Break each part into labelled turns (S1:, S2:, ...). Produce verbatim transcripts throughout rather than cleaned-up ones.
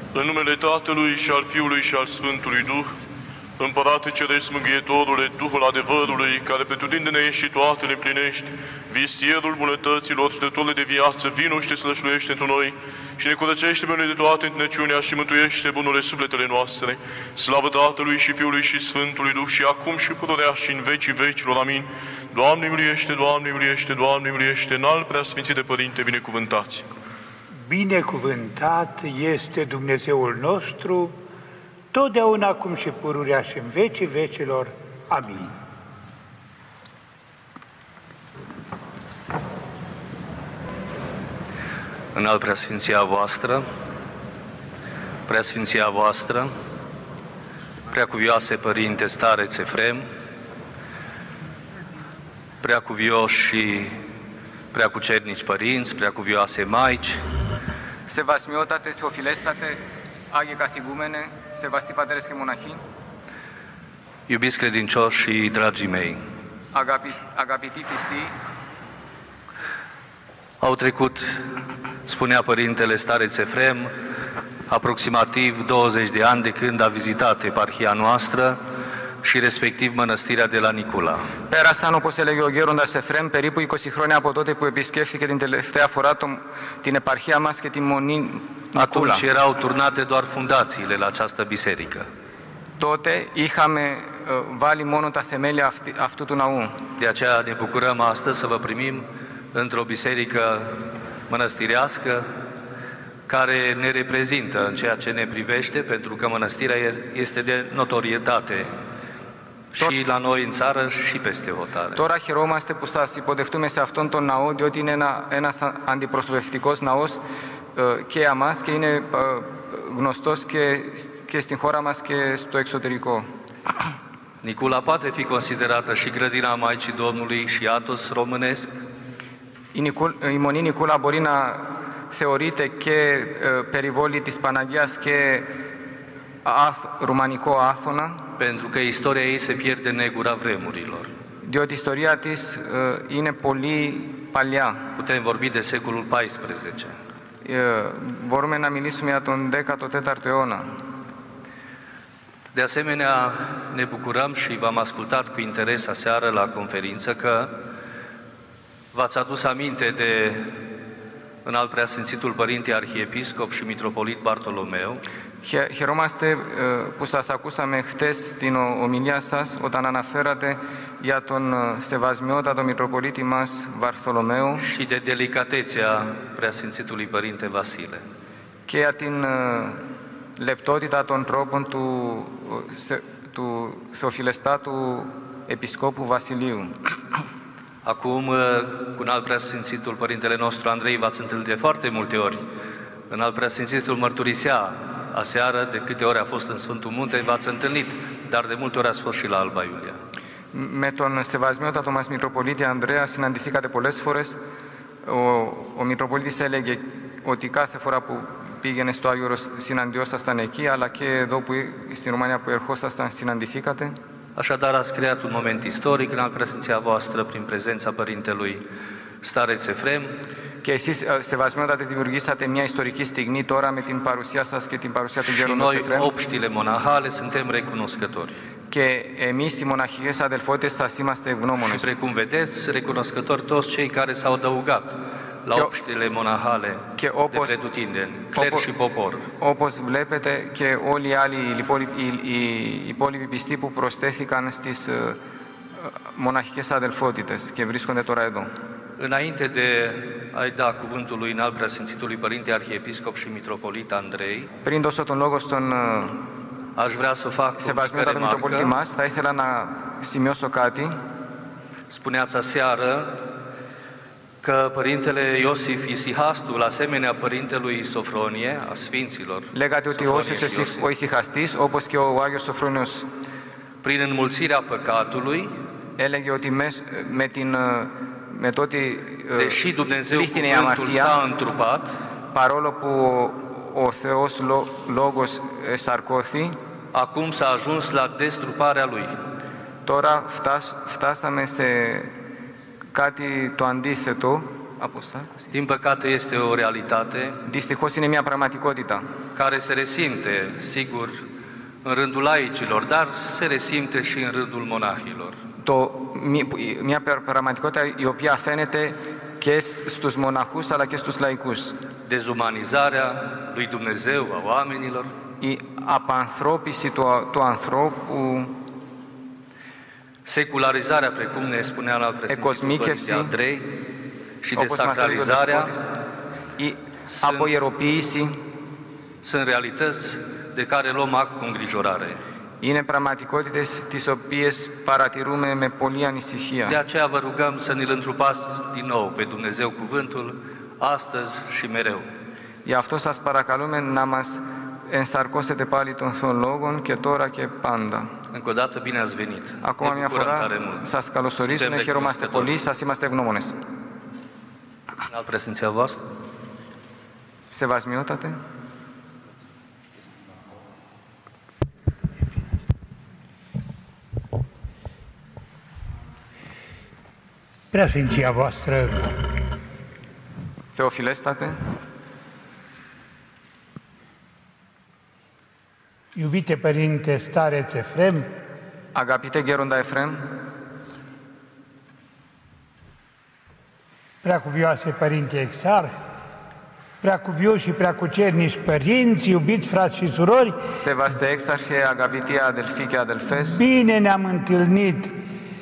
S1: În numele Tatălui și al Fiului și al Sfântului Duh, Împărate Ceresc, Mângâietorule, Duhul adevărului, care pretutindene ești și toate le împlinești, vistierul bunătăților și dătorul de viață, vino și te slășluiește într noi și ne curățește pe noi de toate întuneciunea și mântuiește bunurile sufletele noastre. Slavă Tatălui și Fiului și Sfântului Duh și acum și pururea și în vecii vecilor. Amin. Doamne miliește, Doamne miliește, Doamne miliește, înalt preasfințite Părinte, binecuvântați.
S2: Binecuvântat este Dumnezeul nostru, totdeauna acum și pururea și în vecii vecilor. Amin.
S3: Înalt preasfinția voastră, preasfinția voastră, preacuvioase Părinte Stareț Efrem, preacuvioși și preacucernici părinți, preacuvioase maici,
S4: Σεβασμιότατε, Θεοφιλέστατε, Άγιε Καθηγούμενε, Σεβαστοί Πατέρες και Μοναχοί,
S3: iubiți credincioși și dragii mei,
S4: αγαπη- αγαπητοί πιστοί,
S3: au trecut, spunea Părintele Stareț Efrem, aproximativ douăzeci de ani de când a vizitat eparhia noastră și respectiv mănăstirea de la Nicula.
S4: πέρασαν, όπως έλεγε ο γέροντας Εφρέμ, περίπου είκοσι χρόνια από τότε που επισκέφθηκε την τελευταία φορά το, την επαρχία μας και τη Μονή Νικούλα.
S3: Atunci erau turnate doar fundațiile la această biserică.
S4: Τότε είχαμε ε, βάλει μόνο τα θεμέλια αυτή, αυτού του ναού.
S3: De aceea ne bucurăm astăzi să vă primim într-o biserică mănăstirească care ne reprezintă în ceea ce ne privește, pentru că mănăstirea este de notorietate și la noi în țară și peste hotare.
S4: Τώρα χαιρόμαστε που σας υποδεχτούμε σε αυτόν τον ναό, διότι είναι ένα, ένας αντιπροσωπευτικός ναός ε, και για μας και είναι ε, γνωστός και, και στην χώρα μας και στο εξωτερικό.
S3: Nicula poate fi considerată și grădina Maicii Domnului și Athos românesc,
S4: Η, Νικούλ, η Μονή Νικούλα μπορεί να θεωρείται και ε, περιβόλη της Παναγίας και άθ, ρουμανικό Άθωνα,
S3: pentru că istoria ei se pierde în negura vremurilor.
S4: διότι η ιστορία της ε, είναι πολύ παλιά.
S3: Putem vorbi de secolul paisprezece.
S4: Ε, μπορούμε να μιλήσουμε για τον δέκατο τέταρτο αιώνα.
S3: De asemenea, ne bucurăm și v-am ascultat cu interes aseară la conferință că v-ați adus aminte de Înalt Preasfințitul Părinte Arhiepiscop și Mitropolit Bartolomeu,
S4: Χαι- Χαιρόμαστε ε, που σας ακούσαμε χτες στην ο- ομιλία σας όταν αναφέρατε για τον ε, Σεβασμιότατο Μητροπολίτη μας Βαρθολομαίου
S3: și de delicatețea Preasfințitului Părinte Vasile.
S4: και για την ε, λεπτότητα των τρόπων του, ε, σε- του Θεοφιλεστάτου Επισκόπου Βασιλείου.
S3: Acum, cu Înalt Preasfințitul Părintele nostru Andrei v-ați întâlnit de foarte multe ori. Înalt Preasfințitul mărturisea aseară de câte ori a fost în Sfântul Munte, v-ați întâlnit, dar de multe ori ați fost și la Alba Iulia.
S4: Με τον Σεβασμιότατο μας Μητροπολίτη Ανδρέα συναντηθήκατε πολλές φορές. Ο, ο Μητροπολίτης έλεγε ότι κάθε φορά που πήγαινε στο Άγιο Όρος συναντιόσασταν εκεί, αλλά και εδώ που, στην Ρουμανία που ερχόσασταν συναντηθήκατε.
S3: Așadar, ați creat un moment istoric în al prezenția voastră prin prezența Părintelui Stareț Efrem,
S4: Και εσείς, ε, Σεβασμιότατε, δημιουργήσατε μια ιστορική στιγμή τώρα με την παρουσία σας και την παρουσία του
S3: și
S4: γέροντος
S3: noi,
S4: Εφρέμ.
S3: obștile monahale, suntem recunoscători.
S4: Και εμείς οι μοναχικές αδελφότητες σας είμαστε
S3: Și
S4: ευγνώμονες.
S3: precum vedeți, recunoscători toți cei care s-au adăugat la
S4: Και-
S3: obștile monahale
S4: και
S3: de
S4: όπως-
S3: pretutindeni, cler
S4: όπως-
S3: și popor.
S4: Όπως βλέπετε και όλοι οι άλλοι οι υπόλοιποι, οι, οι υπόλοιποι πιστοί που προσθέθηκαν στις ε, ε, μοναχικές αδελφότητες και βρίσκονται τώρα εδώ.
S3: Înainte de a-i da cuvântul lui Înalt Preasfințitului Părinte Arhiepiscop și Mitropolit Andrei,
S4: Πριν δώσω τον λόγο στον ε,
S3: aș vrea să fac o mică
S4: Σεβασμιότατο Μητροπολίτη
S3: remarcă.
S4: μας, θα ήθελα να σημειώσω κάτι.
S3: Spuneați aseară că Părintele Iosif Isihastul, asemenea Părintelui Sofronie, a Sfinților,
S4: Λέγατε ότι ο
S3: Sofronie
S4: Όσιος
S3: și
S4: Ιωσήφ,
S3: Iosif,
S4: ο ησυχαστής, όπως και ο Άγιος Σοφρόνιος,
S3: prin înmulțirea păcatului,
S4: έλεγε ότι με, με, την, ε, με το ότι ε,
S3: deși Dumnezeu
S4: πλήχθηνε η
S3: cuvântul s-a
S4: αμαρτία,
S3: întrupat,
S4: παρόλο που ο, ο Θεός λο, Λόγος ε, σαρκώθη,
S3: acum s-a ajuns la destruparea Lui.
S4: τώρα φτάσ, φτάσαμε σε κάτι το αντίθετο. αποσάρκωση.
S3: Din păcate este o realitate
S4: Δυστυχώς είναι μια πραγματικότητα,
S3: care se resimte, sigur, în rândul laicilor, dar se resimte și în rândul monahilor.
S4: το, μια πραγματικότητα η οποία φαίνεται και στους μοναχούς αλλά και στους λαϊκούς.
S3: Dezumanizarea lui Dumnezeu, a oamenilor,
S4: Η απανθρώπιση του, του ανθρώπου,
S3: secularizarea, precum ne spunea la prezențitul Părinte Andrei, și
S4: όπως μας έλεγε ο
S3: desacralizarea
S4: Δεσπότης, η αποιεροποίηση
S3: sunt realități de care luăm act cu îngrijorare.
S4: είναι πραγματικότητες τις οποίες παρατηρούμε με πολλή
S3: De
S4: ανησυχία.
S3: aceea vă rugăm să ne-L întrupați din nou pe Dumnezeu cuvântul, astăzi și mereu.
S4: Γι' αυτό σας παρακαλούμε να μας ενσαρκώσετε πάλι των Θεών Λόγων και τώρα και πάντα.
S3: Încă o dată, bine ați venit.
S4: Ακόμα
S3: Ne
S4: μια
S3: bucurăm
S4: φορά
S3: tare mult.
S4: σας καλωσορίζουμε,
S3: Suntem
S4: χαιρόμαστε
S3: recunoscători.
S4: πολύ, σας είμαστε ευγνώμονες.
S3: Al prezenția voastră.
S4: Σεβασμιότατε,
S2: Preasfinția voastră,
S4: Θεοφιλέστατε,
S2: iubite Părinte Stareț Efrem,
S4: αγαπητέ Γέροντα Εφραίμ,
S2: Preacuvioase Părinte Exarh, preacuvioși și preacucernici părinți, iubiți frați și surori,
S4: σεβαστέ έξαρχε, αγαπητοί αδελφοί και αδελφές,
S2: bine ne-am întâlnit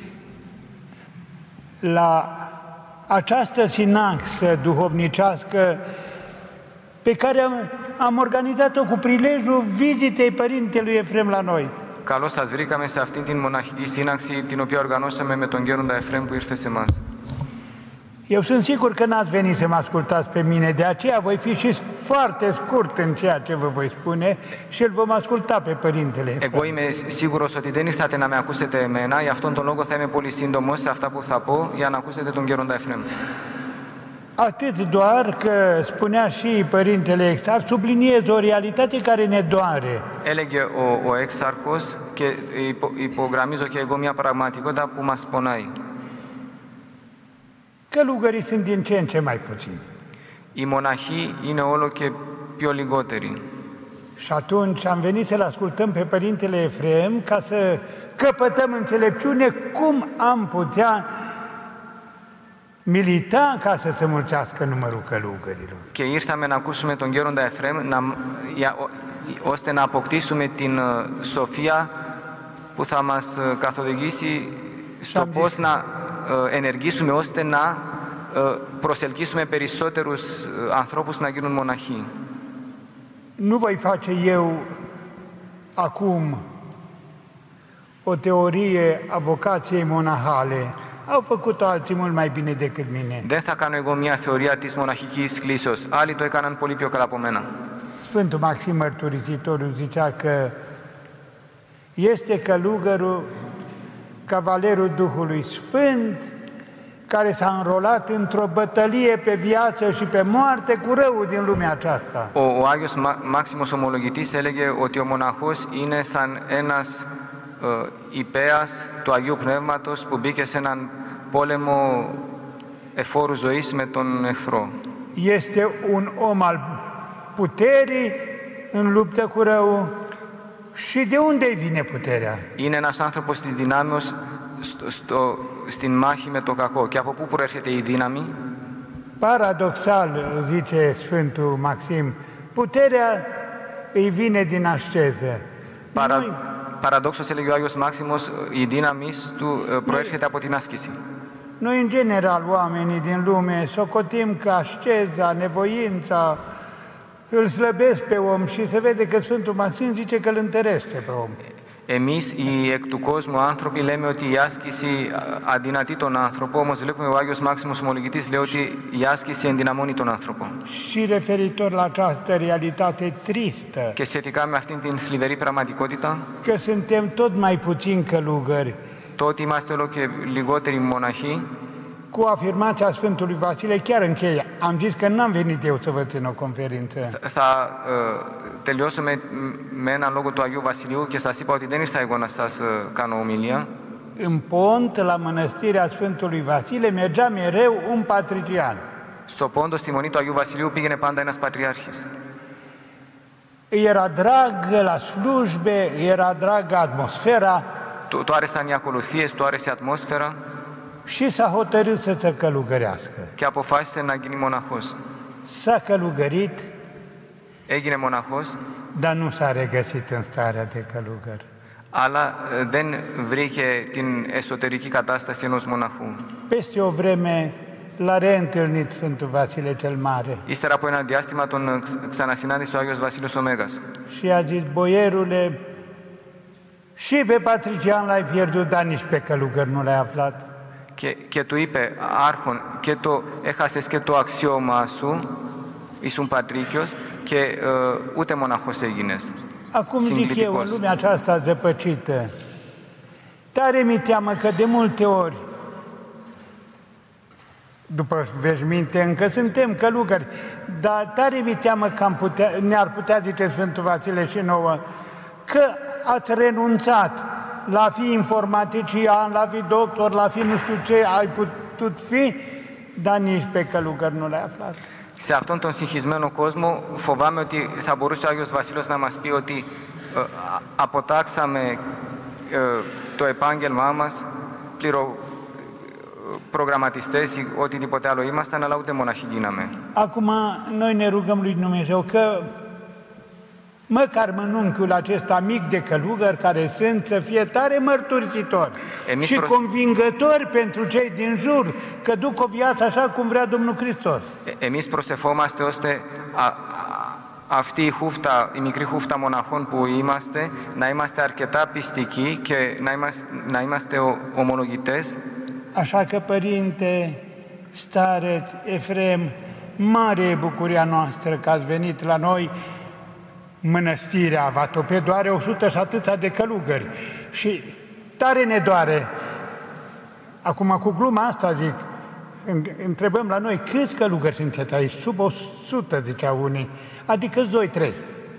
S2: la această sinaxă duhovnicească pe care am, am organizat-o cu prilejul vizitei Părintelui Efrem la noi.
S4: καλώς σας βρήκαμε σε αυτήν την μοναχική σύναξη την οποία οργανώσαμε με τον Γέροντα Εφραίμ που ήρθε σε εμάς.
S2: Eu sunt sigur că n-ați venit să mă ascultați pe mine, de aceea voi fi și foarte scurt în ceea ce vă voi spune și îl vom asculta pe Părintele Efrem.
S4: Εγώ είμαι σίγουρος ότι δεν ήρθατε να με ακούσετε εμένα, γι' αυτόν τον λόγο θα είμαι πολύ σύντομος σε αυτά που θα πω για να ακούσετε τον Γέροντα Εφραίμ.
S2: Atât doar că spunea și Părintele Exarh, subliniez o realitate care ne doare.
S4: Έλεγε ο, ο έξαρχος και υπο, υπογραμμίζω και εγώ μια πραγματικότητα που μας πονάει.
S2: Călugării sunt din ce în ce mai puțini.
S4: Οι μοναχοί είναι όλο και πιο λιγότεροι.
S2: Și atunci am venit să-l ascultăm pe Părintele Efrem ca să căpătăm înțelepciune cum am putea milita ca să se mulțească numărul călugărilor.
S4: Και ήρθαμε να ακούσουμε τον Γέροντα Εφραίμ να, για, ώστε να αποκτήσουμε την uh, σοφία που θα μας uh, καθοδηγήσει στο πώς να uh, ενεργήσουμε ώστε να uh, προσελκύσουμε περισσότερους uh, ανθρώπους να γίνουν μοναχοί.
S2: Nu voi face eu acum o teorie a vocației monahale. Au făcut-o alții mult mai bine decât mine.
S4: Δεν θα κάνω εγώ μια θεωρία της μοναχικής κλίσεως. Άλλοι το έκαναν πολύ πιο καλά από μένα.
S2: Sfântul Maxim Mărturisitorul zicea că este călugărul, cavalerul Duhului Sfânt, care s-a înrolat într-o bătălie pe viață și pe moarte cu răul din lumea aceasta.
S4: Ο, ο Άγιος Μάξιμος Ομολογητής έλεγε ότι ο μοναχός είναι σαν ένας ε, υπέας του Αγίου Πνεύματος που μπήκε σε έναν πόλεμο εφόρου ζωής με τον εχθρό.
S2: Este un om al puterii în luptă cu răul. Și de unde vine puterea?
S4: Είναι ένας άνθρωπος της δυνάμεως στο, στο, στην μάχη με το κακό. Και από πού προέρχεται η δύναμη?
S2: Paradoxal, zice Sfântul Maxim, puterea îi vine din asceză.
S4: Παρα,
S2: Noi,
S4: παραδόξως, έλεγε ο Άγιος Μάξιμος, η δύναμη του ε, προέρχεται από την άσκηση.
S2: noi, în general, oamenii din lume, socotim că asceza, nevoința, îl slăbesc pe om și se vede că Sfântul Maxim zice că îl întărește pe om.
S4: Εμείς οι εκ του κόσμου άνθρωποι λέμε ότι η άσκηση αδυνατεί τον άνθρωπο, όμως βλέπουμε ο Άγιος Μάξιμος Ομολογητής λέει ότι η άσκηση ενδυναμώνει τον άνθρωπο.
S2: Și referitor la această realitate tristă,
S4: Και σχετικά με αυτήν την θλιβερή πραγματικότητα,
S2: că suntem tot mai puțini călugări,
S4: το ότι είμαστε όλο και λιγότεροι μοναχοί,
S2: cu afirmația Sfântului Vasile, chiar încheie. Am zis că n-am venit eu să vă țin o conferință.
S4: θα ε, τελειώσω με, με έναν λόγο του Αγίου Βασιλείου και σας είπα ότι δεν ήρθα εγώ να σας ε, κάνω ομιλία.
S2: În Pont, la mănăstirea Sfântului Vasile, mergea mereu un patrician.
S4: Στο πόντο στη μονή του Αγίου Βασιλείου πήγαινε πάντα ένας πατριάρχης.
S2: Era dragă la slujbe, era dragă atmosfera
S4: Του, του άρεσαν οι ακολουθίες, του άρεσε η ατμόσφαιρα
S2: și s-a hotărât să se călugărească.
S4: και αποφάσισε να γίνει μοναχός.
S2: S-a călugărit,
S4: Έγινε μοναχός,
S2: dar nu s-a regăsit în starea de călugăr.
S4: αλλά ε, δεν βρήκε την εσωτερική κατάσταση ενός μοναχού.
S2: Peste o vreme l-a reîntâlnit Sfântul Vasile cel Mare
S4: Ύστερα από ένα διάστημα τον ξ- ξανασυνάντησε ο Άγιος Βασίλειος ο Μέγας
S2: și a zis: boierule, și pe patrician l-ai pierdut, dar nici pe călugăr nu l-ai aflat.
S4: και, και του είπε, Άρχον, και το, έχασες και το αξιώμα σου, ήσουν πατρίκιος και ε, ούτε μοναχός έγινες.
S2: Acum zic eu, în
S4: Singhiticos.
S2: lumea aceasta zăpăcită, tare mi teamă că de multe ori, după veșminte, încă suntem călugări, dar tare mi teamă că am putea, ne-ar putea zice Sfântul Vasile și nouă, că ați renunțat la a fi informatician, la a fi doctor, la a fi nu știu ce ai putut fi, dar nici pe călugăr nu l-ai aflat.
S4: Σε αυτόν τον συγχυσμένο κόσμο φοβάμαι ότι θα μπορούσε ο Άγιος Βασίλειος να μας πει ότι ε, α- αποτάξαμε ε, το επάγγελμά μας, πληρο, προγραμματιστές ή οτιδήποτε άλλο ήμασταν, αλλά ούτε μοναχοί γίναμε.
S2: Acum noi ne rugăm lui Dumnezeu că măcar mănunchiul acesta mic de călugări care sunt să fie tare mărturisitori
S4: Emis
S2: și
S4: pro-
S2: convingători pentru cei din jur că duc o viață așa cum vrea Domnul Hristos.
S4: Ε, Εμείς προσευχόμαστε ώστε α, α, αυτή η, χούφτα, η μικρή χούφτα μοναχών που είμαστε να είμαστε αρκετά πιστικοί και να είμαστε, να είμαστε ο, ομολογητές.
S2: Așa că, Părinte Stareț Efrem, mare e bucuria noastră că ați venit la noi. Mănăstirea Vatopedu are o sută și atâția de călugări și tare ne doare. Acum, cu gluma asta zic, întrebăm la noi, câți călugări sunteți aici? Sub o sută, ziceau unii, adică doi, trei.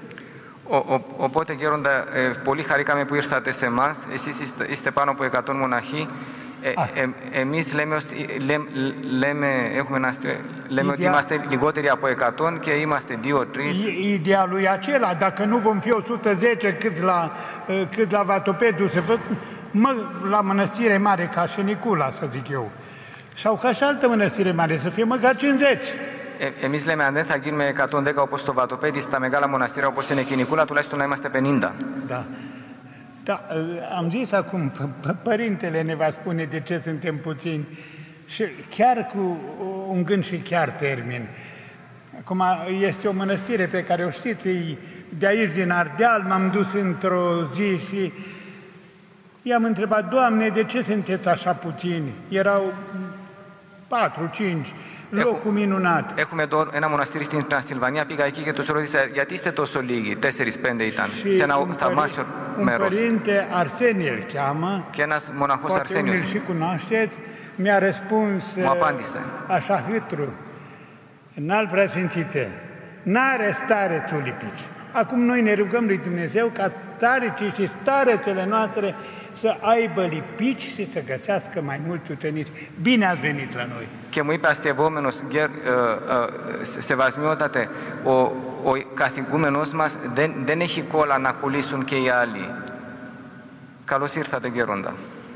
S4: Ο, ο, οπότε, Γέροντα, ε, πολύ χαρήκαμε που ήρθατε σε εμάς. Εσείς είστε, είστε πάνω από εκατό μοναχοί. Ε, ε, εμείς λέμε, ως- λέ- λέμε, έχουμε ένα αστείο, λέμε ότι
S2: Ιδια-
S4: είμαστε λιγότεροι από εκατό και είμαστε δύο τρεις.
S2: I- Idealul e acela, dacă nu vom fi o sută zece cât la, cât la Vatopedu, se fac, mă, la mănăstire mare ca și Nicula, să zic eu, sau ca și altă mănăstire mare, să fie măcar cincizeci.
S4: Ε, εμείς λέμε αν δεν θα γίνουμε εκατόν δέκα όπως το Βατοπέδι, στα μεγάλα μοναστήρια όπως είναι και η Νικούλα, τουλάχιστον να είμαστε πενήντα.
S2: Da. Da, am zis acum, p- p- părintele ne va spune de ce suntem puțini și chiar cu un gând și chiar termin. Acum este o mănăstire pe care o știți, e de aici din Ardeal, m-am dus într-o zi și i-am întrebat: Doamne, de ce sunteți așa puțini? Erau patru, cinci, locul minunat.
S4: Έχουμε εδώ ένα μοναστήρι στην Τρανσιλβανία, πήγα εκεί και τους ρώτησα γιατί είστε τόσο λίγοι, tέσσερις πέντε ήταν,
S2: Și
S4: σε ένα
S2: un,
S4: θαυμάσιο
S2: pări- un
S4: μέρος.
S2: părinte, Arsenie îl cheamă,
S4: Και ένας μοναχός
S2: poate unii
S4: Arsenioς
S2: și cunoașteți, mi-a răspuns
S4: Mă apandise.
S2: așa hâtru: Înalt preasfințite, n-are stare tulipici. Acum noi ne rugăm lui Dumnezeu ca staricii și starețele noastre să aibă lipici și să găsească mai mulți ucenici. Bine ați venit la noi!
S4: και μου είπε αστευόμενος, «Γερ- ε, ε, σε- σεβασμιότατε, ο, ο καθηγούμενος μας δεν, δεν έχει κόλλα να κολλήσουν και οι άλλοι. Καλώς ήρθατε, Γέροντα.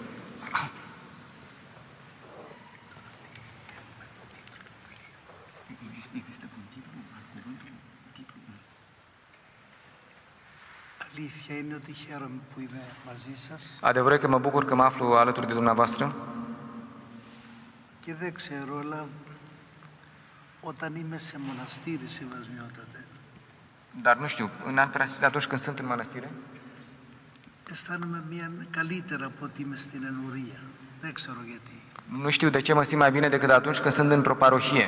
S5: Αλήθεια είναι ότι χαίρομαι που είμαι μαζί σας
S4: Adevărul e că mă bucur că mă aflu alături de dumneavoastră
S5: και δεν ξέρω, αλλά όταν είμαι σε μοναστήρι, Σεβασμιότατε,
S4: dar nu știu, în alt preasfințite, atunci când sunt în mănăstire,
S5: αισθάνομαι μια καλύτερα από ότι είμαι στην ενουρία. Δεν ξέρω γιατί.
S4: nu știu de ce mă simt mai bine decât atunci când sunt într-o parohie.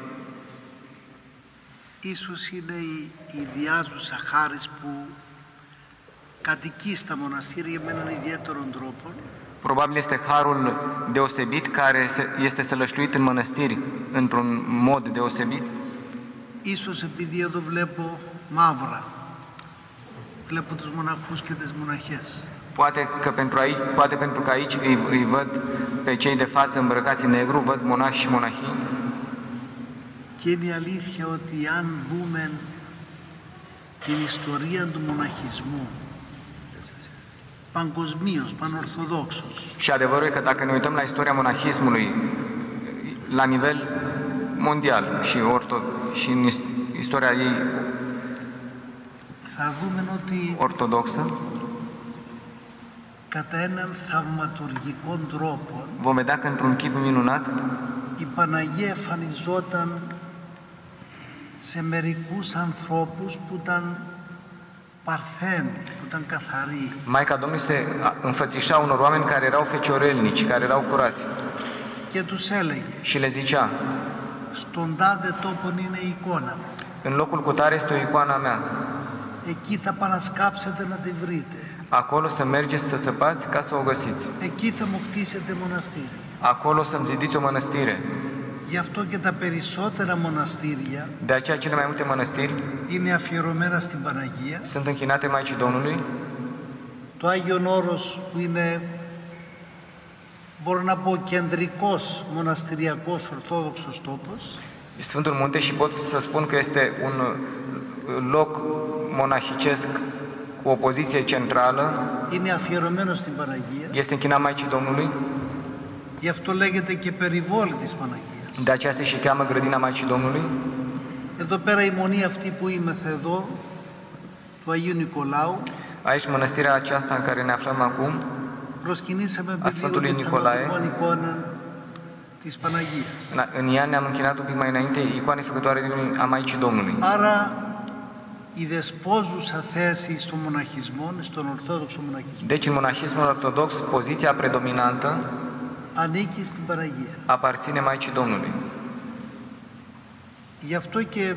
S5: Ίσως είναι η, η ιδιάζουσα χάρις που κατοικεί στα μοναστήρια με έναν ιδιαίτερο τρόπο
S4: Probabil este harul deosebit care se- este sălășluit în mănăstiri într-un mod deosebit.
S5: Ίσως επειδή εδώ βλέπω μαύρα. Βλέπω τους μοναχούς και τις μοναχές.
S4: Poate că pentru, aici, poate pentru că aici îi, îi văd pe cei de față îmbrăcați în negru, văd monași și monahii.
S5: Και είναι η αλήθεια ότι αν δούμε την ιστορία του μοναχισμού παγκοσμίως, πανορθοδόξος,
S4: Și adevărul e că dacă ne uităm la istoria monahismului la nivel mondial și, orto, și în istoria ei
S5: θα δούμε ότι
S4: ortodoxă,
S5: κατά έναν θαυματουργικό τρόπο
S4: vom vedea că într-un chip minunat
S5: η Παναγία εμφανιζόταν σε μερικούς ανθρώπους που ήταν παρθένοι, που ήταν καθαροί.
S4: Maica Domnului se înfățișa unor oameni care erau feciorelnici, care erau curați
S5: Και τους έλεγε,
S4: și le zicea:
S5: στον τάδε τόπον είναι η εικόνα μου.
S4: în locul cutare este o icoana mea,
S5: Εκεί θα πανασκάψετε να τη βρείτε.
S4: acolo să mergeți să săpați ca să o găsiți,
S5: Εκεί θα μου κτίσετε μοναστήρι.
S4: acolo să-mi zidiți o mănăstire.
S5: Γι' αυτό και τα περισσότερα μοναστήρια
S4: De aceea cele mai multe mănăstiri
S5: είναι αφιερωμένα στην Παναγία.
S4: sunt închinate Maicii Domnului.
S5: Το Άγιον Όρος που είναι, μπορώ να πω, κεντρικός μοναστηριακός ορθόδοξος τόπος,
S4: Sfântul Munte, și pot să spun că este un loc monahicesc cu o poziție centrală,
S5: είναι αφιερωμένο στην Παναγία.
S4: este închinat Maicii Domnului,
S5: Γι' αυτό λέγεται και περιβόλη της Παναγίας.
S4: de aceea se și cheamă Grădina Maicii Domnului.
S5: Εδώ πέρα η μονή αυτή που είμαστε εδώ, του Αγίου Νικολάου,
S4: Aici, mănăstirea aceasta în care ne aflăm acum,
S5: προσκυνήσαμε
S4: a Sfântului
S5: την
S4: Nicolae.
S5: θαυματικών εικόνα της Παναγίας.
S4: în- în ea ne-am închinat un pic mai înainte icoane făcătoare din- a Maicii Domnului.
S5: Άρα η δεσπόζουσα θέση στον μοναχισμό, στον Ορθόδοξο μοναχισμό,
S4: Deci, în monahismul ortodox, poziția predominantă
S5: ανήκει στην Παναγία.
S4: aparține Maicii Domnului.
S5: Γι' αυτό και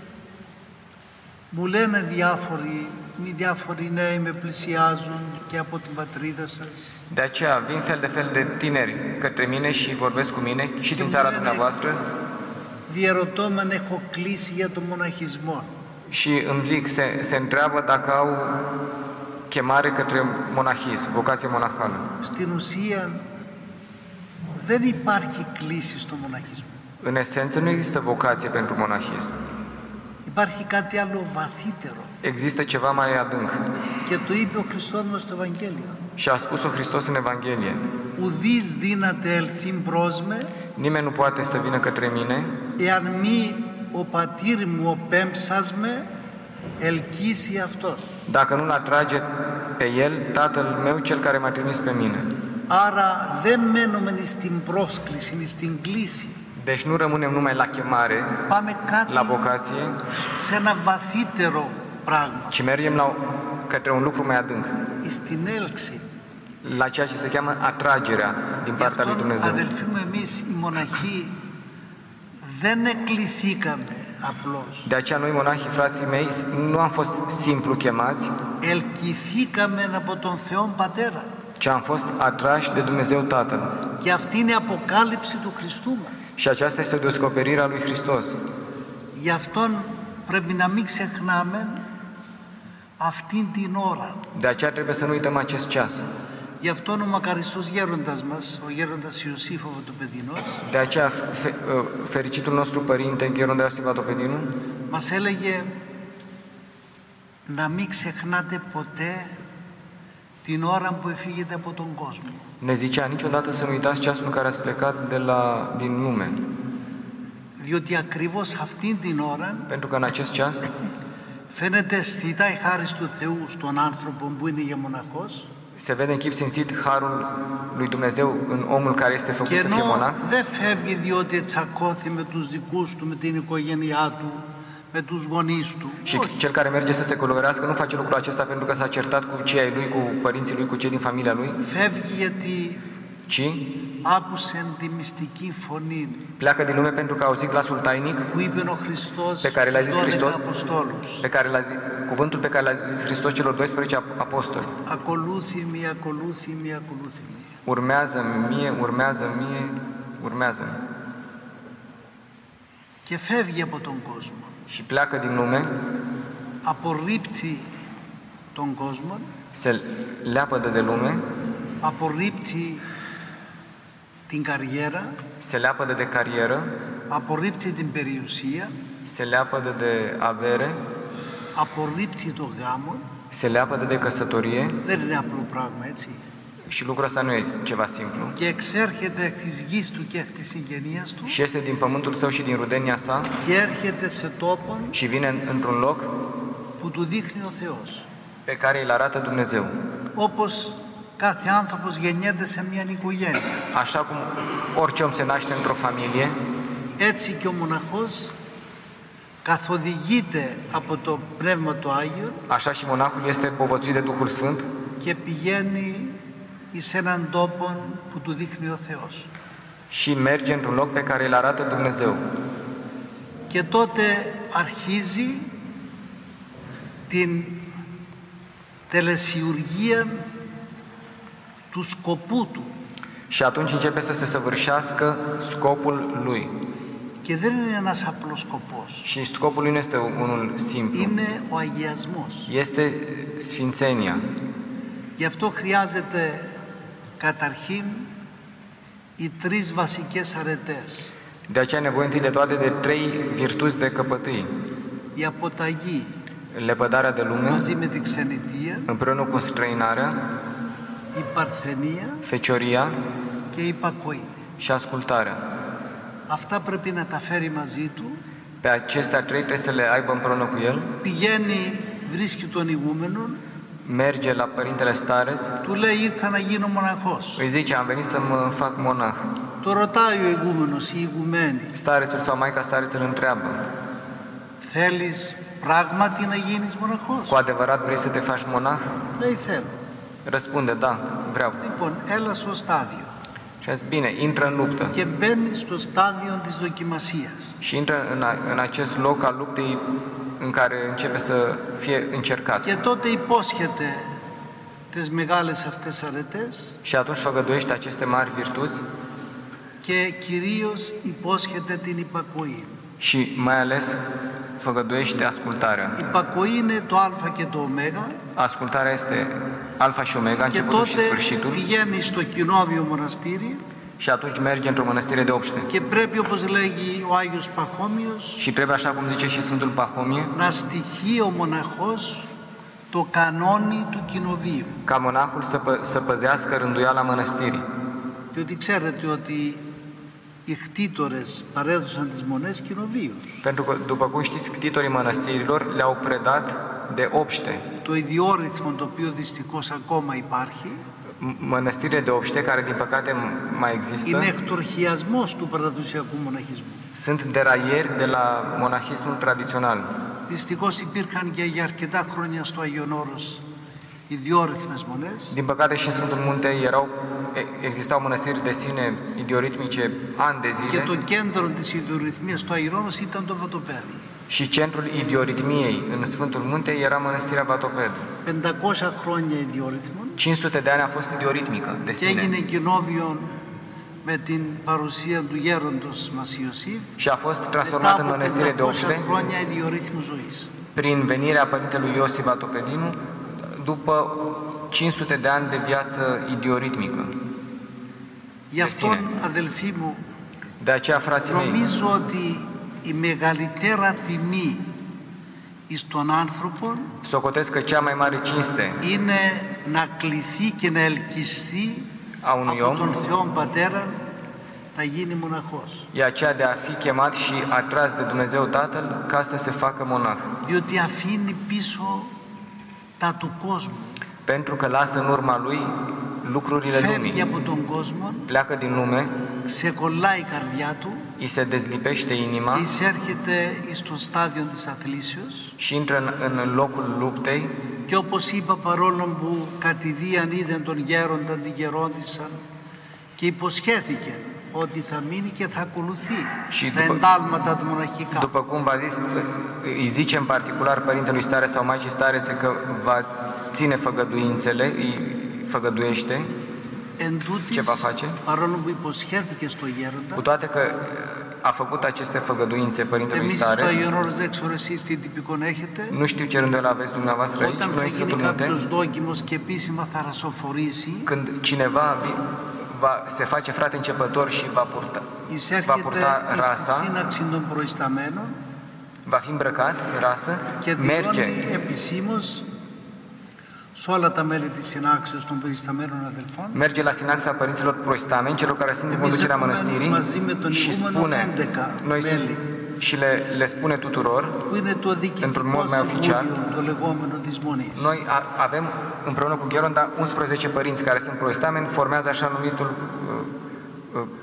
S5: μου λένε διάφοροι, μη διάφοροι νέοι με πλησιάζουν και από την πατρίδα σας.
S4: De aceea vin fel de fel de tineri către mine și vorbesc cu mine și din țara dumneavoastră
S5: Διαρωτώ με αν έχω κλείσει για τον μοναχισμό.
S4: și îmi zic, se, se întreabă dacă au chemare către monahism, vocație monahală.
S5: Στην ουσία δεν υπάρχει κλίση στο μοναχισμό.
S4: În esență nu există vocație pentru monahism.
S5: Υπάρχει κάτι άλλο βαθύτερο.
S4: Există ceva mai adânc.
S5: Και το είπε ο Χριστός μας στο Ευαγγέλιο.
S4: Și a spus-o Hristos în Evanghelie.
S5: Ουδείς δύναται ελθύν προς με,
S4: Nimeni nu poate să vină către mine
S5: εάν μη ο πατήρ μου ο πέμψας με ελκύσει αυτόν.
S4: dacă nu-l atrage pe el Tatăl meu, cel care m-a trimis pe mine.
S5: Άρα δεν μένουμε στην πρόσκληση, στην κλίση.
S4: Deci nu rămânem numai la chemare,
S5: Πάμε κάτι
S4: la vocație,
S5: σε ένα βαθύτερο πράγμα,
S4: ci mergem la, către un lucru mai adânc,
S5: στην έλξη.
S4: la ceea ce se cheamă atragerea din
S5: Γι'
S4: partea lui
S5: αυτό,
S4: Dumnezeu.
S5: αδελφοί μου, εμείς οι μοναχοί δεν εκληθήκαμε απλώς.
S4: De aceea noi, monahii, frații mei, nu am fost simplu chemați,
S5: Ελκυθήκαμε από τον Θεό Πατέρα.
S4: ci am fost atrași de Dumnezeu Tatăl.
S5: Και αυτή είναι η αποκάλυψη του Χριστού μας.
S4: Și aceasta este o descoperire a lui Hristos.
S5: Γι' αυτόν πρέπει να μην ξεχνάμε αυτήν την ώρα.
S4: De aceea trebuie să nu uităm acest ceas.
S5: Γι' αυτόν ο μακαριστός γέροντας μας, ο γέροντας Ιωσήφ ο Βατοπεδινός,
S4: De aceea fe, fericitul nostru părinte, Gheronda Iosif Vatopedinu,
S5: μας έλεγε να μην ξεχνάτε ποτέ την ώρα που εφήγετε από τον κόσμο.
S4: ne zicea niciodată să nu uitați ceasul în care ați plecat de la, din lume.
S5: Διότι ακριβώς αυτήν την ώρα
S4: Pentru că în acest ceas
S5: φαίνεται αισθητά η χάρις του Θεού στον άνθρωπο που είναι για μοναχός,
S4: se vede în chip simțit harul lui Dumnezeu în omul care este făcut
S5: και
S4: să fie
S5: ενώ
S4: monah.
S5: δεν φεύγει διότι τσακώθη με τους δικούς του, με την οικογένειά του, με τους γονείς του.
S4: Și
S5: Όχι.
S4: cel care merge să se călugărească nu face lucrul acesta pentru că s-a certat cu cei ai lui, cu părinții lui, cu cei din familia lui,
S5: Φεύγει γιατί
S4: ci
S5: άκουσαν τη μυστική φωνή
S4: pleacă din lume pentru că a auzit glasul tainic
S5: που είπε ο Χριστός
S4: pe care l-a zis
S5: στους
S4: Hristos,
S5: Αποστόλους.
S4: pe care l-a zis, cuvântul pe care l-a zis Hristos celor doisprezece apostoli.
S5: Ακολούθη-μη, ακολούθη-μη, ακολούθη-μη.
S4: Urmează mie, urmează mie, urmează
S5: Και φεύγει από τον κόσμο.
S4: și pleacă din lume,
S5: Απορρίπτει τον κόσμο,
S4: se leapădă de lume,
S5: απορρίπτει την καριέρα,
S4: se leapădă de carieră,
S5: απορρίπτει την περιουσία,
S4: se leapădă de avere,
S5: απορρίπτει το γάμο.
S4: se leapădă de căsătorie
S5: Δεν είναι απλό πράγμα, έτσι.
S4: și lucrul ăsta nu e ceva simplu.
S5: Και εξέρχεται εκ της γης του και εκ της συγγενείας του
S4: Și iese din pământul său și din rudenia sa
S5: και έρχεται σε τόπον
S4: și vine într-un loc
S5: που του δείχνει ο Θεός.
S4: pe care îl arată Dumnezeu.
S5: Όπως κάθε άνθρωπος γεννιέται σε μια οικογένεια.
S4: Așa cum orice om se naște într-o familie,
S5: Έτσι και ο μοναχός καθοδηγείται από το Πνεύμα του Άγιο
S4: așa și monahul este povățuit de Duhul Sfânt
S5: και πηγαίνει εις έναν τόπο που του δείχνει ο Θεός.
S4: și merge într-un loc pe care îl arată Dumnezeu.
S5: Και τότε αρχίζει την τελεσιουργία του σκοπού του.
S4: Și atunci începe să se săvârșească scopul lui.
S5: Και δεν είναι ένας απλός σκοπός.
S4: Și scopul lui nu este unul simplu.
S5: Είναι ο αγιασμός.
S4: Este sfințenia.
S5: Γι' αυτό χρειάζεται καταρχήν οι τρεις βασικές αρετές.
S4: De aceea e nevoie întâi de toate de trei virtuți de căpătâi.
S5: Η αποταγή
S4: Lepădarea de lume,
S5: μαζί με τη ξενιτεία,
S4: împreună cu străinarea,
S5: η παρθενία
S4: fecioria
S5: και η υπακοή.
S4: și ascultarea.
S5: Αυτά πρέπει να τα φέρει μαζί του.
S4: Pe acestea trei trebuie să le aibă împreună cu el.
S5: Πηγαίνει, βρίσκει τον ηγούμενον,
S4: Merge la Părintele Stareț,
S5: του λέει ήρθα να γίνω μοναχός.
S4: îi zice, am venit să mă fac monah.
S5: Το ρωτάει ο ηγούμενος, η ηγουμένη,
S4: Starețul sau Maica Stareț îl întreabă,
S5: θέλεις πράγματι να γίνεις μοναχός?
S4: cu adevărat vrei să te faci monah?
S5: Λέει θέλω.
S4: Răspunde, da, vreau.
S5: Λοιπόν, έλα στο στάδιο.
S4: Și a zis, bine, intră în luptă.
S5: Και μπαίνει στο στάδιο της δοκιμασίας.
S4: Și intră în, a, în acest loc al luptei în care începe să fie încercat.
S5: Και τότε υπόσχεται τις μεγάλες αυτές αρετές
S4: Și atunci făgăduiește aceste mari virtuți
S5: και κυρίως υπόσχεται την υπακοή.
S4: și mai ales făgăduiește ascultarea.
S5: Η υπακοή είναι το α και το ω
S4: Ascultarea este alfa și omega,
S5: και
S4: începutul și
S5: τότε
S4: sfârșitul,
S5: πηγαίνει στο κοινόβιο μοναστήρι
S4: și atunci merge într-o mănăstire de obște.
S5: και πρέπει, όπως λέγει ο Άγιος Παχώμιος,
S4: Și trebuie, așa cum zice și Sfântul Pahomie,
S5: να στοιχεί ο μοναχός το κανόνι του κοινοβίου.
S4: ca monahul să, pă, să păzească rânduiala mănăstirii.
S5: Διότι ξέρετε ότι οι κτήτορες παρέδωσαν τις μονές κοινοβίους.
S4: Pentru că, după cum știți, ctitorii mănăstirilor le-au predat de obște.
S5: Το ιδιόρυθμο το οποίο δυστυχώς ακόμα υπάρχει
S4: Mănăstirile de obște, care din păcate mai există,
S5: είναι εκτορχιασμός του παραδοσιακού μοναχισμού.
S4: sunt deraieri de la monahismul tradițional.
S5: Δυστυχώς υπήρχαν και για αρκετά χρόνια στο Άγιον Όρος ιδιόρυθμες μονές
S4: Din păcate și în Sfântul Munte erau, existau mănăstiri de sine idioritmice ani de
S5: και το
S4: zile
S5: κέντρο της ιδιορυθμίας στο Άγιον Όρος ήταν το Βατοπέδι.
S4: și centrul idioritmiei în Sfântul Munte era mănăstirea Vatoped.
S5: πεντακόσια χρόνια ιδιόρυθμων
S4: cinci sute de ani a fost idioritmică de
S5: και έγινε
S4: sine
S5: κοινόβιο με την παρουσία του γέροντος μας Ιωσήφ
S4: și a fost
S5: μετά
S4: transformat în
S5: από
S4: mănăstire de
S5: πεντακόσια
S4: obște
S5: χρόνια ιδιορύθμου ζωής.
S4: prin venirea părintelui Iosif Vatopedinu după cinci sute de ani de viață idioritmică.
S5: Γι' αυτόν, αδελφοί μου,
S4: De aceea, frații mei,
S5: νομίζω ότι η μεγαλύτερα τιμή εις τον άνθρωπον
S4: socotesc că cea mai mare cinste
S5: είναι να κληθεί και να ελκυστεί
S4: a unui
S5: από
S4: om
S5: τον Θεό Πατέρα να γίνει μοναχός.
S4: e aceea de a fi chemat și atras de Dumnezeu Tatăl ca să se facă monah.
S5: Διότι αφήνει πίσω τα του κόσμου.
S4: Pentru că lasă în urma lui lucrurile
S5: Φεύγει
S4: lumii.
S5: από τον κόσμο,
S4: Pleacă din lume,
S5: ξεκολλάει η καρδιά του
S4: îi se dezlipește
S5: και
S4: inima
S5: εισέρχεται στο στάδιο της αθλήσεως
S4: și intră în, în locul luptei.
S5: και όπως είπα, παρόλο που κατηδίαν είδαν τον γέροντα, την γερόντισαν και υποσχέθηκε ότι θα μείνει και θα ακολουθεί
S4: Și
S5: τα
S4: după-
S5: εντάλματα του μοναχικά.
S4: După cum v-a zis, îi zice în particular Părintelui Stare sau Maicii Starețe că va ține făgăduințele, îi făgăduiește,
S5: Εν
S4: ce va
S5: τούτης,
S4: face,
S5: παρόλο που υποσχέθηκε στο
S4: cu
S5: γέροντα,
S4: toate că a făcut aceste făgăduințe Părintelui
S5: εμείς στο
S4: Stareț.
S5: Άγιον Όρος, δεν ξέρω εσείς τι τυπικόν έχετε,
S4: Nu știu ce rânduială aveți dumneavoastră aici,
S5: όταν θα
S4: noi
S5: γίνει
S4: Sfântul Munte,
S5: κάποιος δόκιμος και επίσημα θαρασοφορήσει,
S4: când cineva vi- va, se face frate începător și va, purta, va
S5: εισέρχεται
S4: purta
S5: στη
S4: rasa,
S5: σύναξη των προϊσταμένων
S4: va fi îmbrăcat în rasă,
S5: και
S4: merge,
S5: δηλώνει επισήμως σε όλα τα μέλη της συνάξεως των προϊσταμένων αδελφών.
S4: merge la sinaxa părinților proistameni, celor care sunt în conducerea mănăstirii și spune, noi
S5: μέλη,
S4: și le, le spune tuturor,
S5: που είναι το
S4: într-un mod
S5: διοικητικό
S4: mai oficial,
S5: συμβούλιο, το λεγόμενο της Μονής.
S4: noi a, avem împreună cu Gheronda unsprezece părinți care sunt proistameni, formează așa numitul uh, uh,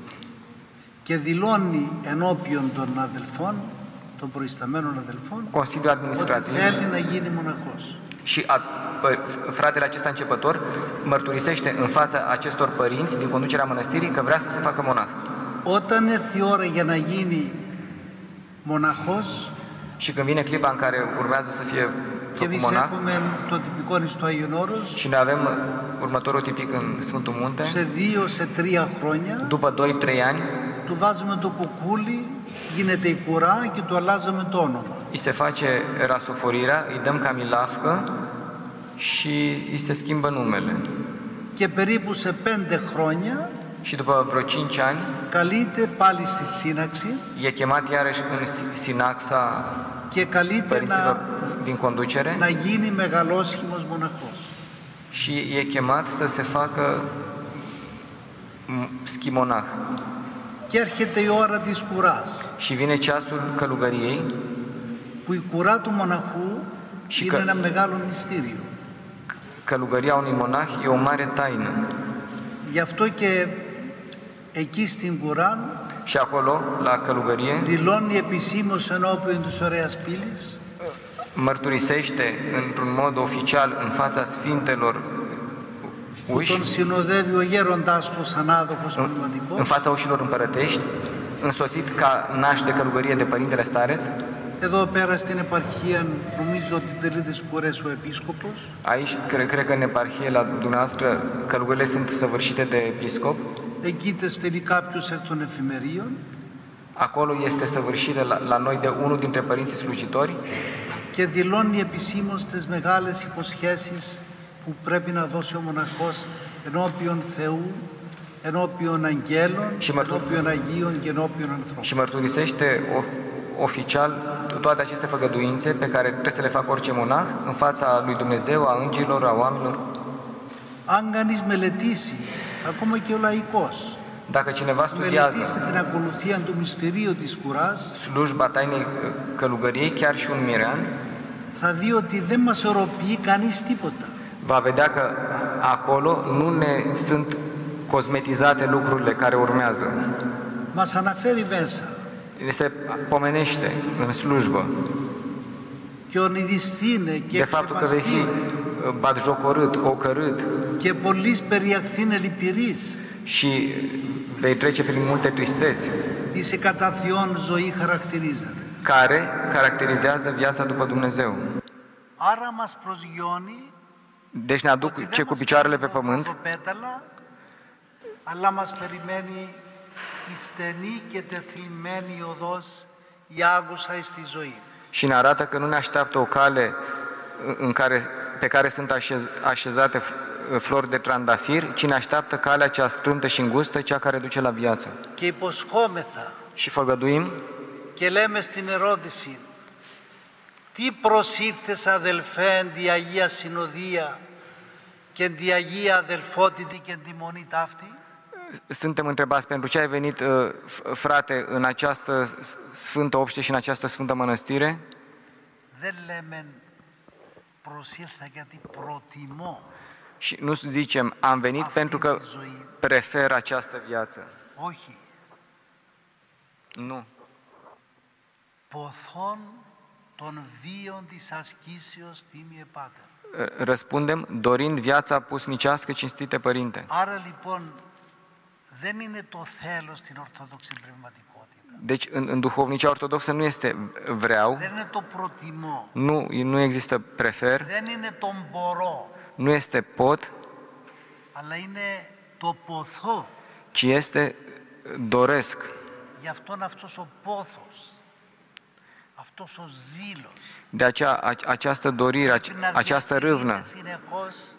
S5: Και δηλώνει ενώπιον των αδελφών, των προϊσταμένων αδελφών,
S4: Consiliul
S5: ότι
S4: Administrativ
S5: θέλει να γίνει μοναχός.
S4: și a, pă, fratele acesta începător mărturisește în fața acestor părinți din conducerea mănăstirii că vrea să se facă monah.
S5: Όταν έρθει η ώρα για να γίνει μοναχός,
S4: Și când vine clipa în care urmează să fie
S5: και
S4: făcut
S5: εμείς
S4: monah,
S5: έχουμε το τυπικό στο Άγιον Όρος,
S4: și noi avem următorul tipic în Sfântul Munte,
S5: σε δύο, σε τρία χρόνια,
S4: după doi trei ani,
S5: του βάζουμε το κουκούλι, γίνεται η κουρά και του αλλάζαμε το όνομα.
S4: îi se face rasoforirea, îi dăm camilafcă și îi se schimbă numele.
S5: Και περίπου σε πέντε χρόνια
S4: Și după vreo cinci ani,
S5: καλείται πάλι στη σύναξη
S4: e chemat iarăși în sinaxa
S5: και καλείται
S4: părinților
S5: να,
S4: din conducere
S5: να γίνει μεγαλόσχημος μοναχός.
S4: și e chemat să se facă schimonah.
S5: Και έρχεται η ώρα της κουράς,
S4: Și vine ceasul călugăriei,
S5: που η κουρά του μοναχού
S4: Și
S5: είναι
S4: că-
S5: ένα μεγάλο μυστήριο.
S4: călugăria unui monah e o mare taină.
S5: Γι' αυτό και εκεί στην κουρά
S4: Și acolo, la călugărie,
S5: δηλώνει επισήμως ενώπιον της ωραίας πύλης
S4: mărturisește într-un mod oficial în fața sfintelor
S5: που
S4: uși,
S5: τον συνοδεύει ο γέροντάς του σαν άδοχος
S4: în
S5: πνευματικός.
S4: fața ușilor împărătești, însoțit ca naș de călugărie de Părintele Stareț.
S5: Εδώ πέρα στην επαρχία νομίζω ότι τελεί τις κουρές ο επίσκοπος.
S4: Aici, cred, cred că în eparhie la dumneavoastră călugările sunt săvârșite de episcop.
S5: Εκεί τε στελεί κάποιος εκ των εφημερίων
S4: Acolo este săvârșită la, la noi de unul dintre părinții slujitori
S5: και δηλώνει επισήμως τις μεγάλες υποσχέσεις που πρέπει να δώσει ο μοναχός ενώπιον Θεού, ενώπιον αγγέλων,
S4: Și mărtur-
S5: ενώπιον Αγίων και ενώπιον ανθρώπων.
S4: și mărturisește o, oficial toate aceste făgăduințe pe care trebuie să le facă orice monah în fața lui Dumnezeu, a îngerilor, a oamenilor.
S5: Αν κανείς μελετήσει, ακόμα και ο λαϊκός,
S4: Dacă cineva studiază
S5: μελετήσει την ακολουθία του μυστηρίου της κουράς,
S4: slujba tainei călugăriei, chiar și un mirean,
S5: θα δει ότι δεν μας οροποιεί κανείς τίποτα.
S4: va vedea că acolo nu ne sunt cosmetizate lucrurile care urmează.
S5: Μας αναφέρει μέσα
S4: Se pomenește în slujbă
S5: και ονειδιστήνε και
S4: de faptul că vei fi
S5: εκπαιδευτήνε
S4: batjocorât, ocărât
S5: και πολλής περιαχθήνε λυπηρής.
S4: și vei trece prin multe tristeți
S5: Η σε κατά Θεόν ζωή χαρακτηρίζεται.
S4: care caracterizează viața după Dumnezeu.
S5: Άρα μας προσγειώνει
S4: Deci ne aduc ce cu picioarele pe pământ,
S5: το πέταλα, αλλά μας περιμένει η στενή και τεθλιμμένη οδός, η άγουσα εις τη ζωή.
S4: și ne arată că nu ne așteaptă o cale în care, pe care sunt așez, așezate flori de trandafir, ci ne așteaptă calea cea strâmtă și îngustă, cea care duce la viață.
S5: Και υποσχόμεθα
S4: Și făgăduim
S5: και λέμε στην ερώτηση, τι προσήλθες αδελφέ εν τη Αγία Συνοδεία και εν τη Αγία Αδελφότητη και εν τη Μονή ταύτη.
S4: Suntem întrebați pentru ce ai venit, frate, în această sfântă obște și în această sfântă mănăstire?
S5: Δεν λέμε προσήλθα γιατί προτιμώ.
S4: Și nu zicem, am venit pentru că prefer această viață.
S5: Όχι.
S4: Nu.
S5: Ποθών των βίων της ασκήσεως τίμιε πάτερ.
S4: Răspundem, dorind viața pusnicească, cinstite Părinte.
S5: Άρα λοιπόν δεν είναι το θέλος στην Ορθόδοξη πνευματικότητα.
S4: Deci, în, în duhovnicia ortodoxă nu este vreau,
S5: Δεν είναι το προτιμώ.
S4: nu, nu există prefer,
S5: Δεν είναι το μπορώ.
S4: nu este pot,
S5: Αλλά είναι το ποθώ.
S4: ci este doresc.
S5: Γι' αυτόν αυτός ο πόθος, αυτός ο ζήλος,
S4: De aceea, a- această dorire, ace- această râvnă,
S5: συνεχώς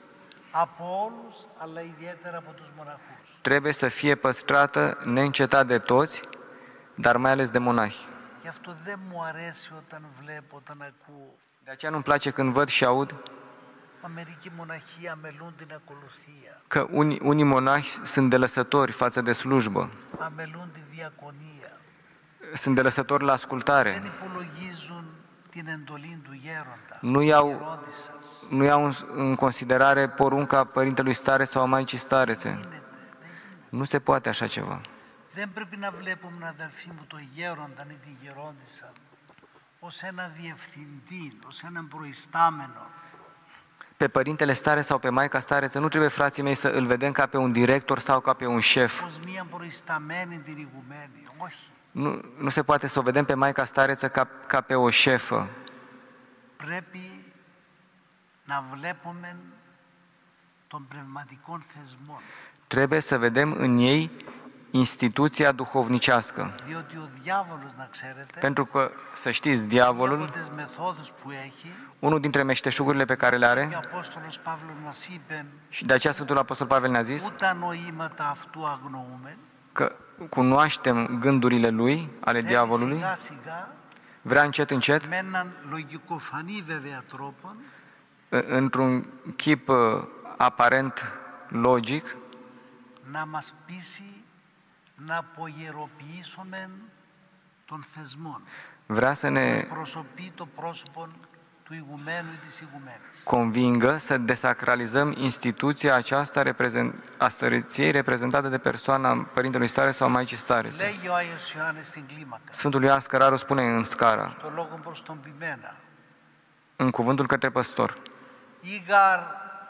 S5: από όλους, αλλά ιδιαίτερα από τους μοναχούς.
S4: trebuie să fie păstrată neîncetat de toți, dar mai ales de monahi.
S5: Γι' αυτό δεν μου αρέσει όταν βλέπω, όταν ακούω.
S4: De aceea nu-mi place când văd și aud
S5: Μα μερικοί μοναχοί αμελούν την ακολουθία,
S4: că unii, unii monahi sunt delăsători față de slujbă,
S5: αμελούν τη διακονία.
S4: sunt delăsători la
S5: Δεν
S4: ascultare,
S5: υπολογίζουν την εντολή του γέροντα,
S4: nu
S5: του
S4: iau,
S5: γερόντισσας.
S4: nu iau în, în considerare porunca Părintelui Stare sau a Maicii Starețe.
S5: Γίνεται, δεν γίνεται.
S4: Nu se poate așa ceva.
S5: Δεν πρέπει να βλέπουμε, αδελφοί μου, το γέροντα ή τη γερόντισσα ως ένα διευθυντή, ως έναν προϊστάμενο.
S4: Pe Părintele Stare sau pe Maica Stareță nu trebuie, frații mei, să îl vedem ca pe un director sau ca pe un șef.
S5: Ως μία προϊσταμένη τηρηγουμένη. Όχι.
S4: Nu, nu se poate să o vedem pe Maica Stareță ca, ca pe o șefă.
S5: Πρέπει να βλέπουμε των πνευματικών θεσμών.
S4: Trebuie să vedem în ei instituția duhovnicească.
S5: Διότι ο διάβολος, να ξέρετε,
S4: Pentru că, să știți,
S5: από
S4: diavolul,
S5: τις μεθόδους που έχει,
S4: unul dintre meșteșugurile pe care le
S5: και ο
S4: are,
S5: Απόστολος Παύλος μας είπε,
S4: și de aceea Sfântul Apostol Pavel ne-a zis,
S5: ούτε τα νοήματα αυτού αγνοούμε,
S4: că cunoaștem gândurile lui, ale
S5: θέλει
S4: diavolului,
S5: σιγά σιγά,
S4: vrea încet, încet,
S5: με έναν λογικοφανή βέβαια τρόπο,
S4: într-un chip uh, aparent logic,
S5: να μας πείσει να απογεροποιήσουμε των θεσμών.
S4: vrea să ne
S5: Προσωπεί το πρόσωπο του ηγουμένου ή της ηγουμένης.
S4: convingă să desacralizăm instituția aceasta reprezent, a stăreției reprezentată de persoana Părintelui Stare sau a Maicii Starețe.
S5: Λέγει ο Άγιος Ιωάννης στην κλίμακα,
S4: Sfântul Ioan Scăraru spune în scara,
S5: στο λόγο προς τον ποιμένα,
S4: în cuvântul către păstor,
S5: «Ήγαρ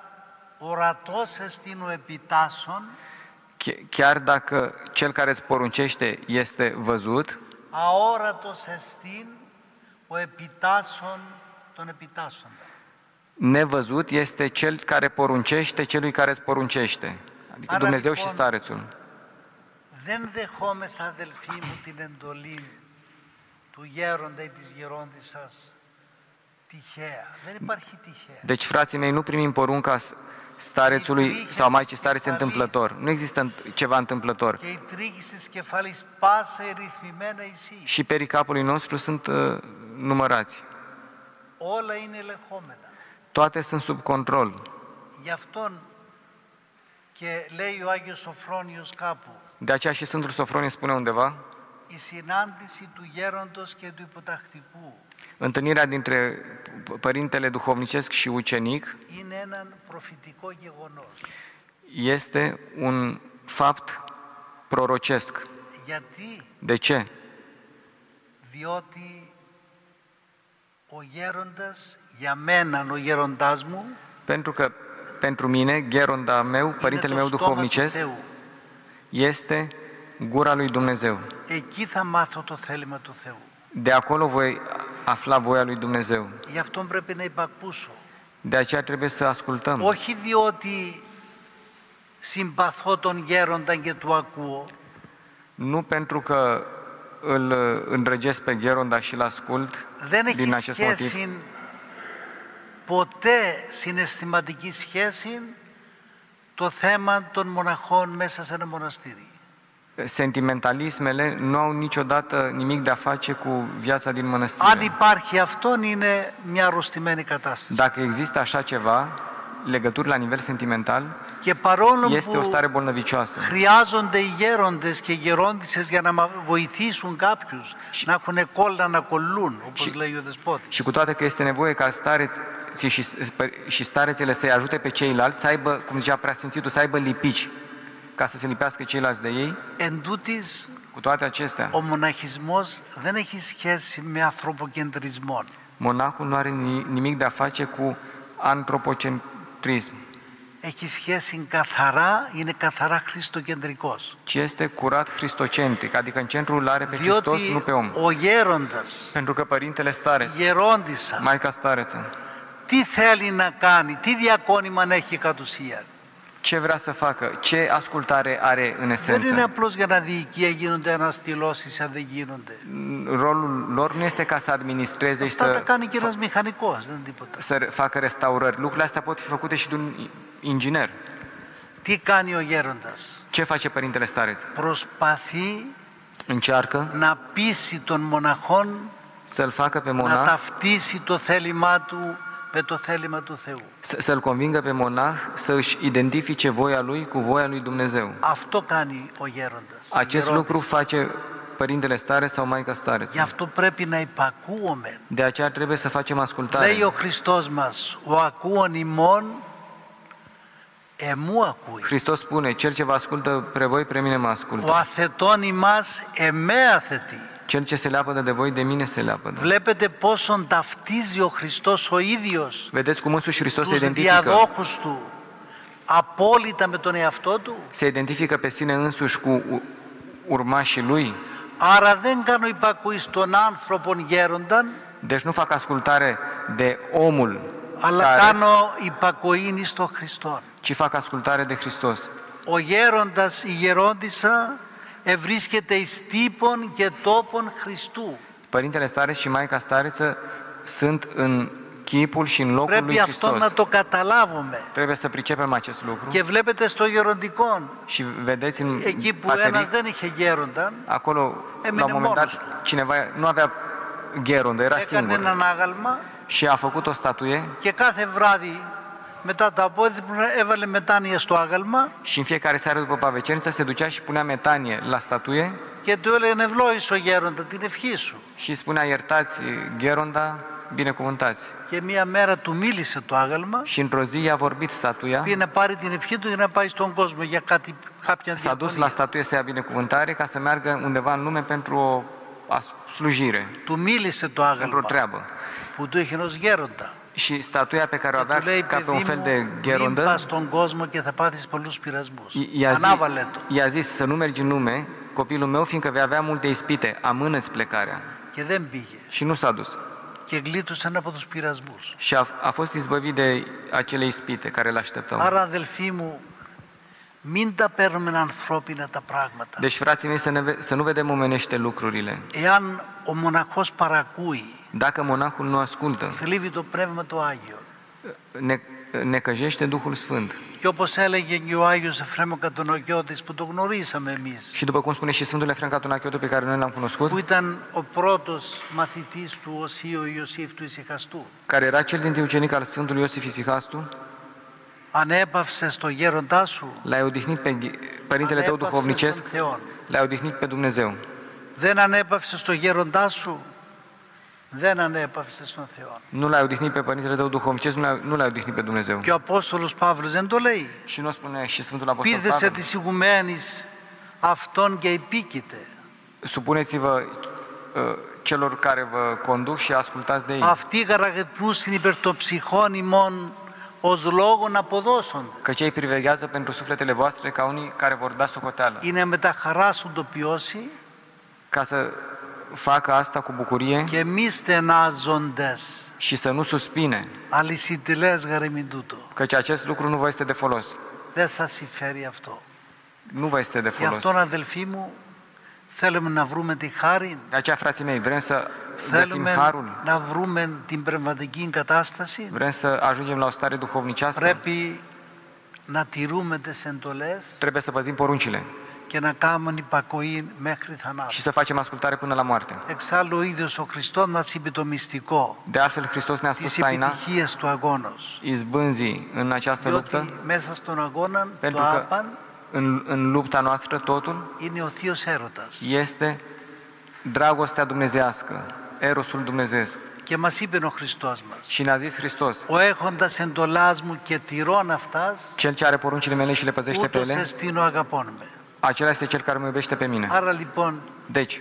S5: ορατός εστίν ο επιτάσσον,
S4: Ch- chiar dacă cel care îți poruncește este văzut,
S5: αόρατος εστίν ο επιτάσσον τον επιτάσσοντα».
S4: nevăzut este cel care poruncește celui care îți poruncește, adică
S5: Άρα,
S4: Dumnezeu și
S5: λοιπόν,
S4: starețul.
S5: Δεν δεχόμεθα, αδελφοί μου, την εντολή του γέροντα ή της γερόντισσας τυχαία. Δεν υπάρχει τυχαία.
S4: Deci, frații mei, nu primim porunca starețului sau Maicii Starețe întâmplător. Nu există ceva întâmplător.
S5: Και οι τρίχες της κεφάλης πάσα ρυθμιμένα εσύ.
S4: Și perii capului nostru sunt uh, numărați.
S5: Όλα είναι ελεγχόμενα.
S4: Toate sunt sub control.
S5: Γι' αυτόν και λέει ο Άγιος Σοφρόνιος κάπου,
S4: De aceea și Sfântul Sofronie spune undeva,
S5: η συνάντηση του γέροντος και του υποτακτικού
S4: întâlnirea dintre Părintele Duhovnicesc și ucenic
S5: είναι έναν προφητικό γεγονός.
S4: este un fapt prorocesc.
S5: Γιατί?
S4: De ce?
S5: Διότι ο γέροντας, για μένα ο γέροντάς μου,
S4: Pentru că pentru mine, Gheronda meu,
S5: είναι
S4: Părintele
S5: το
S4: meu
S5: στόμα του
S4: duhovnicesc,
S5: Θεού.
S4: este gura lui Dumnezeu.
S5: Εκεί θα μάθω το θέλημα του Θεού.
S4: De acolo voi afla voia lui Dumnezeu.
S5: Γι' αυτό πρέπει να υπακούσω.
S4: De aceea trebuie să ascultăm.
S5: Όχι διότι συμπαθώ τον γέροντα και του ακούω,
S4: Nu pentru că îl îndrăgesc pe Gheronda și îl ascult
S5: δεν
S4: din
S5: έχει
S4: acest motiv.
S5: σχέση ποτέ συναισθηματική σχέση το θέμα των μοναχών μέσα σε ένα μοναστήρι.
S4: Sentimentalismele nu au niciodată nimic de a face cu viața din
S5: Αν
S4: mănăstire.
S5: υπάρχει αυτόν είναι μια αρρωστημένη κατάσταση.
S4: Dacă există așa ceva, legături la nivel sentimental,
S5: Και παρόλο
S4: este o
S5: που
S4: stare bolnăvicioasă.
S5: χρειάζονται οι γέροντες και οι γερόντισσες για να μα- βοηθήσουν κάποιους να έχουν κόλλα να κολλούν, όπως
S4: Și-
S5: λέει ο Δεσπότης.
S4: Și cu toate că este nevoie ca stareții și, și starețele să-i ajute pe ceilalți, să aibă, cum zicea Preasfințitul, să aibă lipici, ca să se lipească ceilalți de ei,
S5: Εν τούτης,
S4: cu toate acestea,
S5: ο μοναχισμός δεν έχει σχέση με ανθρωποκεντρισμό.
S4: monahul nu are ni- nimic de a face cu antropocentrism,
S5: Έχει σχέση καθαρά, είναι καθαρά χριστοκεντρικός.
S4: ci este curat χριστοcentric, adică în centrul îl are pe Hristos,
S5: Διότι
S4: nu pe om.
S5: ο γέροντας,
S4: Pentru că Părintele
S5: η
S4: Stareț,
S5: γερόντισσα,
S4: Maica Stareță,
S5: τι θέλει να κάνει, τι διακόνημα έχει κατ' ουσία.
S4: ce vrea să facă, ce ascultare are în
S5: Δεν είναι
S4: esență.
S5: απλώς για να διοικεί, γίνονται αναστηλώσεις αν δεν γίνονται.
S4: Rolul lor nu este ca să administreze și
S5: Αυτά τα
S4: să
S5: κάνει και ένας μηχανικός, δεν είναι τίποτα.
S4: să facă restaurări. Lucrurile astea pot fi făcute și de un inginer.
S5: Τι κάνει ο γέροντας?
S4: Ce face Părintele Stareț?
S5: Προσπαθεί
S4: Încearcă
S5: να πείσει τον μοναχόν
S4: să-l facă pe
S5: να
S4: monah,
S5: ταυτίσει το θέλημά του με το θέλημα του Θεού.
S4: să- să-l convingă pe monah să își identifice voia lui cu voia lui Dumnezeu.
S5: Αυτό κάνει ο γέροντας. ο
S4: Acest
S5: γερόντις.
S4: lucru face Părintele Stareț sau Maica Stareț.
S5: Γι' αυτό πρέπει να υπακούομεν.
S4: De aceea trebuie să facem ascultare.
S5: Λέει ο Χριστός μας, ο ακούων ημών, εμού ακούει.
S4: Hristos spune, cel ce vă ascultă pre voi, pre mine mă
S5: Ο
S4: ascultă.
S5: αθετών ημάς, εμέ αθετεί.
S4: Cel ce se leapădă de voi, de mine se leapădă.
S5: Βλέπετε πόσον ταυτίζει ο Χριστός ο ίδιος
S4: Vedeți cum însuși Hristos se
S5: τους
S4: identifică,
S5: διαδόχους του απόλυτα με τον εαυτό του.
S4: se identifică pe sine însuși cu u- urmașii lui.
S5: Άρα δεν κάνω υπακούει στον άνθρωπον γέρονταν,
S4: Deci nu fac ascultare de omul
S5: αλλά
S4: stareț,
S5: κάνω υπακοήν στον Χριστόν.
S4: ci fac ascultare de Hristos.
S5: Ο γέροντας, η γερόντισσα, ευρίσκεται εις τύπων και τόπων Χριστού.
S4: Părintele Stareț și Maica Stareță sunt în chipul și în locul lui
S5: Πρέπει αυτό
S4: Hristos.
S5: να το καταλάβουμε.
S4: Trebuie să pricepem acest lucru.
S5: Και βλέπετε στο γεροντικό,
S4: Și vedeți în
S5: εκεί που
S4: baterii,
S5: ένας δεν είχε γέρονταν,
S4: acolo,
S5: Emine
S4: la un moment dat,
S5: bonus.
S4: cineva nu avea gherondă, era
S5: έκανε
S4: singur.
S5: έναν άγαλμα
S4: Și a făcut o statuie
S5: και κάθε βράδυ μετά το απόδειπνο έβαλε μετάνοια στο άγαλμα
S4: și în fiecare seară după paveceniță se ducea și punea metanie la statuie
S5: και του έλεγε ευλόγησε ο γέροντα την ευχή σου.
S4: și spunea iertați gheronda, binecuvântați.
S5: Και μία μέρα του μίλησε το άγαλμα,
S4: Și într-o zi i-a vorbit statuia,
S5: πήγε να πάρει την ευχή του για να πάει στον κόσμο για κάτι, κάποια
S4: s-a dus la
S5: διαφωνία.
S4: statuie să ia binecuvântare ca să meargă undeva în lume pentru o as- slujire,
S5: Του μίλησε το
S4: pentru o
S5: άγαλμα
S4: treabă.
S5: που του είχε ενός γέροντα.
S4: Și statuia pe care o
S5: Και του λέει,
S4: avea ca pe un
S5: παιδί
S4: fel
S5: μου,
S4: de
S5: μην
S4: gherondă,
S5: πας στον κόσμο και θα πάθεις πολλούς πειρασμούς.
S4: i- i-a, zi,
S5: Ανάβαλε το.
S4: i-a zis să nu mergi în lume, copilul meu, fiindcă vei avea multe ispite, amână-ți plecarea.
S5: Και δεν πήγε.
S4: Și nu s-a dus.
S5: Και γλίτωσαν από τους πειρασμούς.
S4: Și a, a fost izbăvit de acele ispite care le așteptau.
S5: Άρα αδελφοί μου, μην τα παίρνουμε ανθρώπινα τα πράγματα.
S4: Deci, frații mei, să, ne, ve- să nu vedem omenește lucrurile.
S5: Εάν ο μοναχός παρακούει,
S4: Dacă monahul nu ascultă,
S5: θλίβει το Πνεύμα το Άγιο.
S4: ne, necăjește Duhul Sfânt.
S5: Και όπως έλεγε και ο Άγιος Εφραίμ Κατονοκιώτης που το γνωρίσαμε εμείς,
S4: Și după cum spune și Sfântul Efrem Catunachiotul pe care noi l-am cunoscut,
S5: που ήταν ο πρώτος μαθητής του Οσίου Ιωσήφ του Ησυχαστού,
S4: care era cel dintre ucenic al Sfântului Iosif Isihastu,
S5: ανέπαυσε στο γέροντά σου,
S4: l-ai odihnit pe ghi- părintele tău
S5: ανέπαυσε στον
S4: duhovnicesc,
S5: Θεό.
S4: l-ai odihnit pe Dumnezeu.
S5: Δεν ανέπαυσε στο γέροντά σου, δεν ανέπαυσε στον Θεό.
S4: Nu l-ai odihnit pe părintele tău duhovnicesc, nu l-ai, nu l-ai odihnit pe Dumnezeu.
S5: Και ο Απόστολος Παύλος δεν το λέει.
S4: Și nu spune și Sfântul Apostol
S5: Πείθεσε
S4: Pavel,
S5: της ηγουμένης αυτόν και υπήκητε.
S4: supuneți-vă uh, celor care vă conduc și ascultați de ei.
S5: Αυτοί καραγετούσιν υπέρ των ψυχών ημών ως λόγων αποδώσονται.
S4: Că cei priveghează pentru sufletele voastre ca unii care vor da socoteală.
S5: Είναι με τα χαρά σου το ποιώσει
S4: Ca să facă asta cu bucurie
S5: και μη στενάζοντες.
S4: și să nu suspine,
S5: Αλυσιτηλές γαρεμιν τούτο.
S4: căci acest lucru nu vă este de folos.
S5: Δεν σας συμφέρει αυτό.
S4: Nu vă este de
S5: Γι'
S4: folos.
S5: αυτόν αδελφοί μου θέλουμε να βρούμε τη χάρη,
S4: De aceea, frații mei, vrem să găsim
S5: θέλουμε
S4: harul,
S5: να βρούμε την πνευματική κατάσταση,
S4: vrem să ajungem la o stare duhovnicească,
S5: πρέπει να τηρούμε τις εντολές
S4: trebuie să păzim poruncile
S5: και να κάνουμε υπακοή μέχρι
S4: și
S5: θανάτου.
S4: să facem ascultare până la moarte.
S5: Εξάλλου ο ίδιος ο Χριστός μας είπε το μυστικό
S4: De altfel, Hristos ne-a spus
S5: της
S4: taina
S5: επιτυχίας του αγώνος.
S4: izbânzii în această luptă,
S5: Διότι μέσα στον αγώνα το
S4: pentru că
S5: άπαν
S4: în, în lupta noastră totul
S5: είναι ο θείος έρωτας.
S4: este dragostea dumnezească, erosul dumnezeesc.
S5: Και μας είπε ο Χριστός μας,
S4: Și ne-a zis Hristos,
S5: ο έχοντας εντολάς μου και τηρών αυτάς,
S4: cel ce are poruncile mele și le păzește pe
S5: ούτως
S4: ele,
S5: εστίν ο αγαπών με.
S4: acela este cel care mă iubește pe mine.
S5: Άρα λοιπόν
S4: Deci,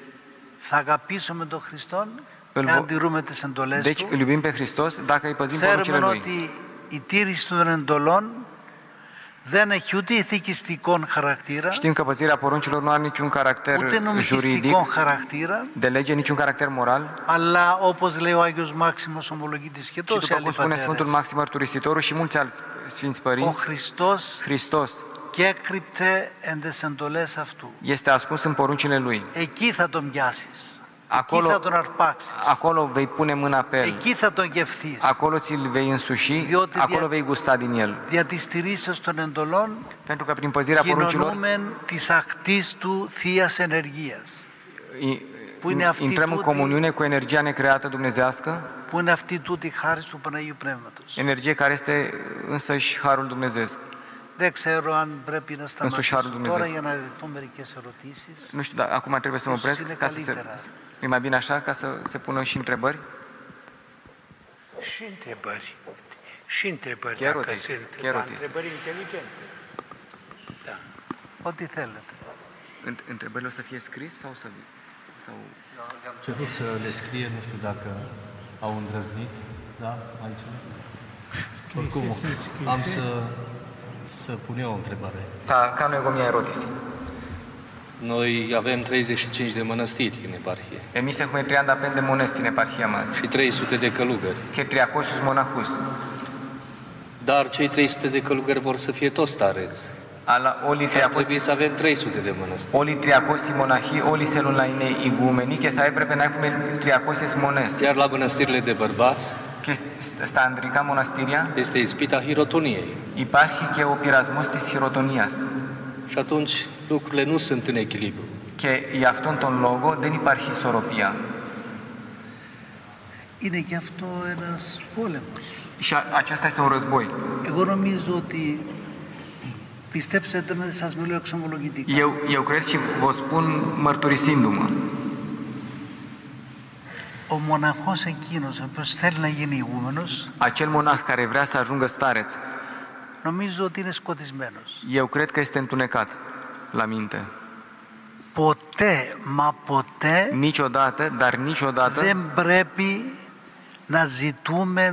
S5: θα αγαπήσουμε τον Χριστόν
S4: Îl
S5: εάν
S4: vo-
S5: τηρούμε τις εντολές
S4: deci
S5: του.
S4: îl iubim pe Hristos dacă îi păzim poruncile
S5: Ξέρουμε
S4: Lui.
S5: ότι η τήρηση των εντολών δεν έχει ούτε ηθικιστικό χαρακτήρα,
S4: Știm că păzirea poruncilor nu are niciun caracter
S5: ούτε
S4: juridic,
S5: νομικιστικό χαρακτήρα,
S4: de lege, niciun caracter moral.
S5: αλλά όπως λέει ο Άγιος Μάξιμος Ομολογητής και
S4: Și
S5: τόσοι
S4: după cum
S5: άλλοι
S4: spune Sfântul
S5: πατέρες,
S4: Maxim Mărturisitorul și mulți alți Sfinți
S5: ο
S4: Părinți,
S5: Χριστός
S4: Hristos
S5: και έκρυπτε εν τες εντολές αυτού.
S4: este ascuns în poruncile Lui.
S5: Εκεί θα τον πιάσεις.
S4: acolo,
S5: Εκεί θα τον αρπάξεις.
S4: acolo vei pune mâna pe el,
S5: Εκεί θα τον γευθείς.
S4: acolo ți-l vei însuși,
S5: Διότι
S4: acolo
S5: δια-
S4: vei gusta din el.
S5: Δια της στηρίσεως των εντολών
S4: Pentru că prin păzirea poruncilor
S5: κοινωνούμεν της ακτής του Θείας ενεργείας.
S4: i-
S5: Που είναι αυτή
S4: intrăm în
S5: τούτη-
S4: comuniune cu energia necreată dumnezească,
S5: Που είναι αυτή τούτη χάρη του Παναγίου Πνεύματος.
S4: energie care este însăși Harul Dumnezeesc.
S5: Δεν ξέρω αν πρέπει να σταματήσω
S4: Harul Dumnezeu.
S5: τώρα για να ρίχνω μερικές ερωτήσεις.
S4: Nu știu, dar acum trebuie să mă opresc
S5: Susține
S4: ca să se...
S5: calitera.
S4: E mai bine așa, ca să se pună și întrebări?
S2: Și întrebări. Și întrebări,
S4: Chiar
S2: dacă
S4: rotiți,
S2: sunt.
S4: chiar
S2: Dar
S4: rotiți.
S2: întrebări inteligente. Da.
S5: Ό,τι θέλετε.
S4: Înt- Întrebările o să fie scris sau să... Sau...
S3: Am cerut să le scrie, nu știu dacă au îndrăznit, da, aici. Oricum, am să, să pun eu o întrebare.
S4: Ta, ca noi gomia erotis.
S3: Noi avem treizeci și cinci de mănăstiri în eparhie
S4: Εμείς έχουμε τριάντα πέντε μονές στην επαρχία μας
S3: și trei sute de călugări.
S4: και τριακόσιους μοναχούς.
S3: Dar cei trei sute de călugări vor să fie toți stareți.
S4: Αλλά όλοι οι
S3: Și ar trebui
S4: τριακόσιοι,
S3: să avem trei sute de mănăstiri.
S4: όλοι οι τριακόσιοι μοναχοί, όλοι θέλουν να είναι ηγούμενοι και θα έπρεπε να έχουμε τριακόσιες μονές.
S3: Iar la mănăstirile de bărbați
S4: Και σ- στα ανδρικά μοναστήρια
S3: este ispita hirotoniei.
S4: υπάρχει και ο πειρασμός της χειροτονίας.
S3: Și atunci lucrurile nu sunt în echilibru.
S4: Και για αυτόν τον λόγο δεν υπάρχει ισορροπία.
S5: Είναι και αυτό ένας πόλεμος.
S4: Și a- acesta este un război.
S5: Εγώ νομίζω ότι, πιστέψτε με, σας μιλώ εξομολογητικά.
S4: Eu, eu cred și vă spun mărturisindu-mă.
S5: Ο μοναχός εκείνος, ο οποίος θέλει να γίνει ηγούμενος,
S4: Acel monah care vrea să ajungă stareț,
S5: νομίζω ότι είναι σκοτισμένος.
S4: eu cred că este întunecat la minte.
S5: Ποτέ, μα ποτέ
S4: Niciodată, dar niciodată
S5: δεν πρέπει να ζητούμε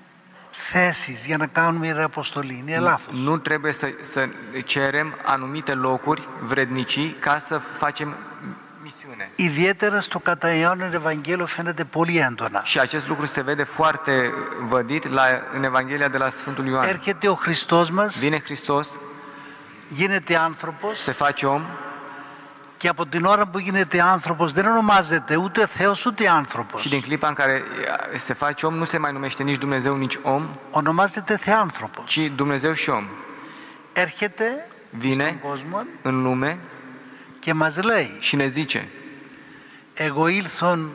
S5: θέσεις για να κάνουμε ιεραποστολή. Είναι λάθος.
S4: nu trebuie să, să cerem anumite locuri, vrednicii, ca să facem misiune.
S5: Ιδιαίτερα στο κατά Ιωάννην Ευαγγέλιο φαίνεται πολύ έντονα.
S4: Și acest lucru se vede foarte vădit la, în Evanghelia de la Sfântul Ioan.
S5: Έρχεται ο Χριστός μας,
S4: Vine Hristos,
S5: γίνεται άνθρωπος
S4: se face om
S5: και από την ώρα που γίνεται άνθρωπος δεν ονομάζεται ούτε Θεός ούτε άνθρωπος.
S4: și din clipa în care se face om nu se mai numește nici Dumnezeu, nici om,
S5: Ονομάζεται Θεάνθρωπος.
S4: ci Dumnezeu și om.
S5: Έρχεται
S4: Vine
S5: στον κόσμο
S4: în lume
S5: και μας λέει
S4: și ne zice:
S5: εγώ ήλθον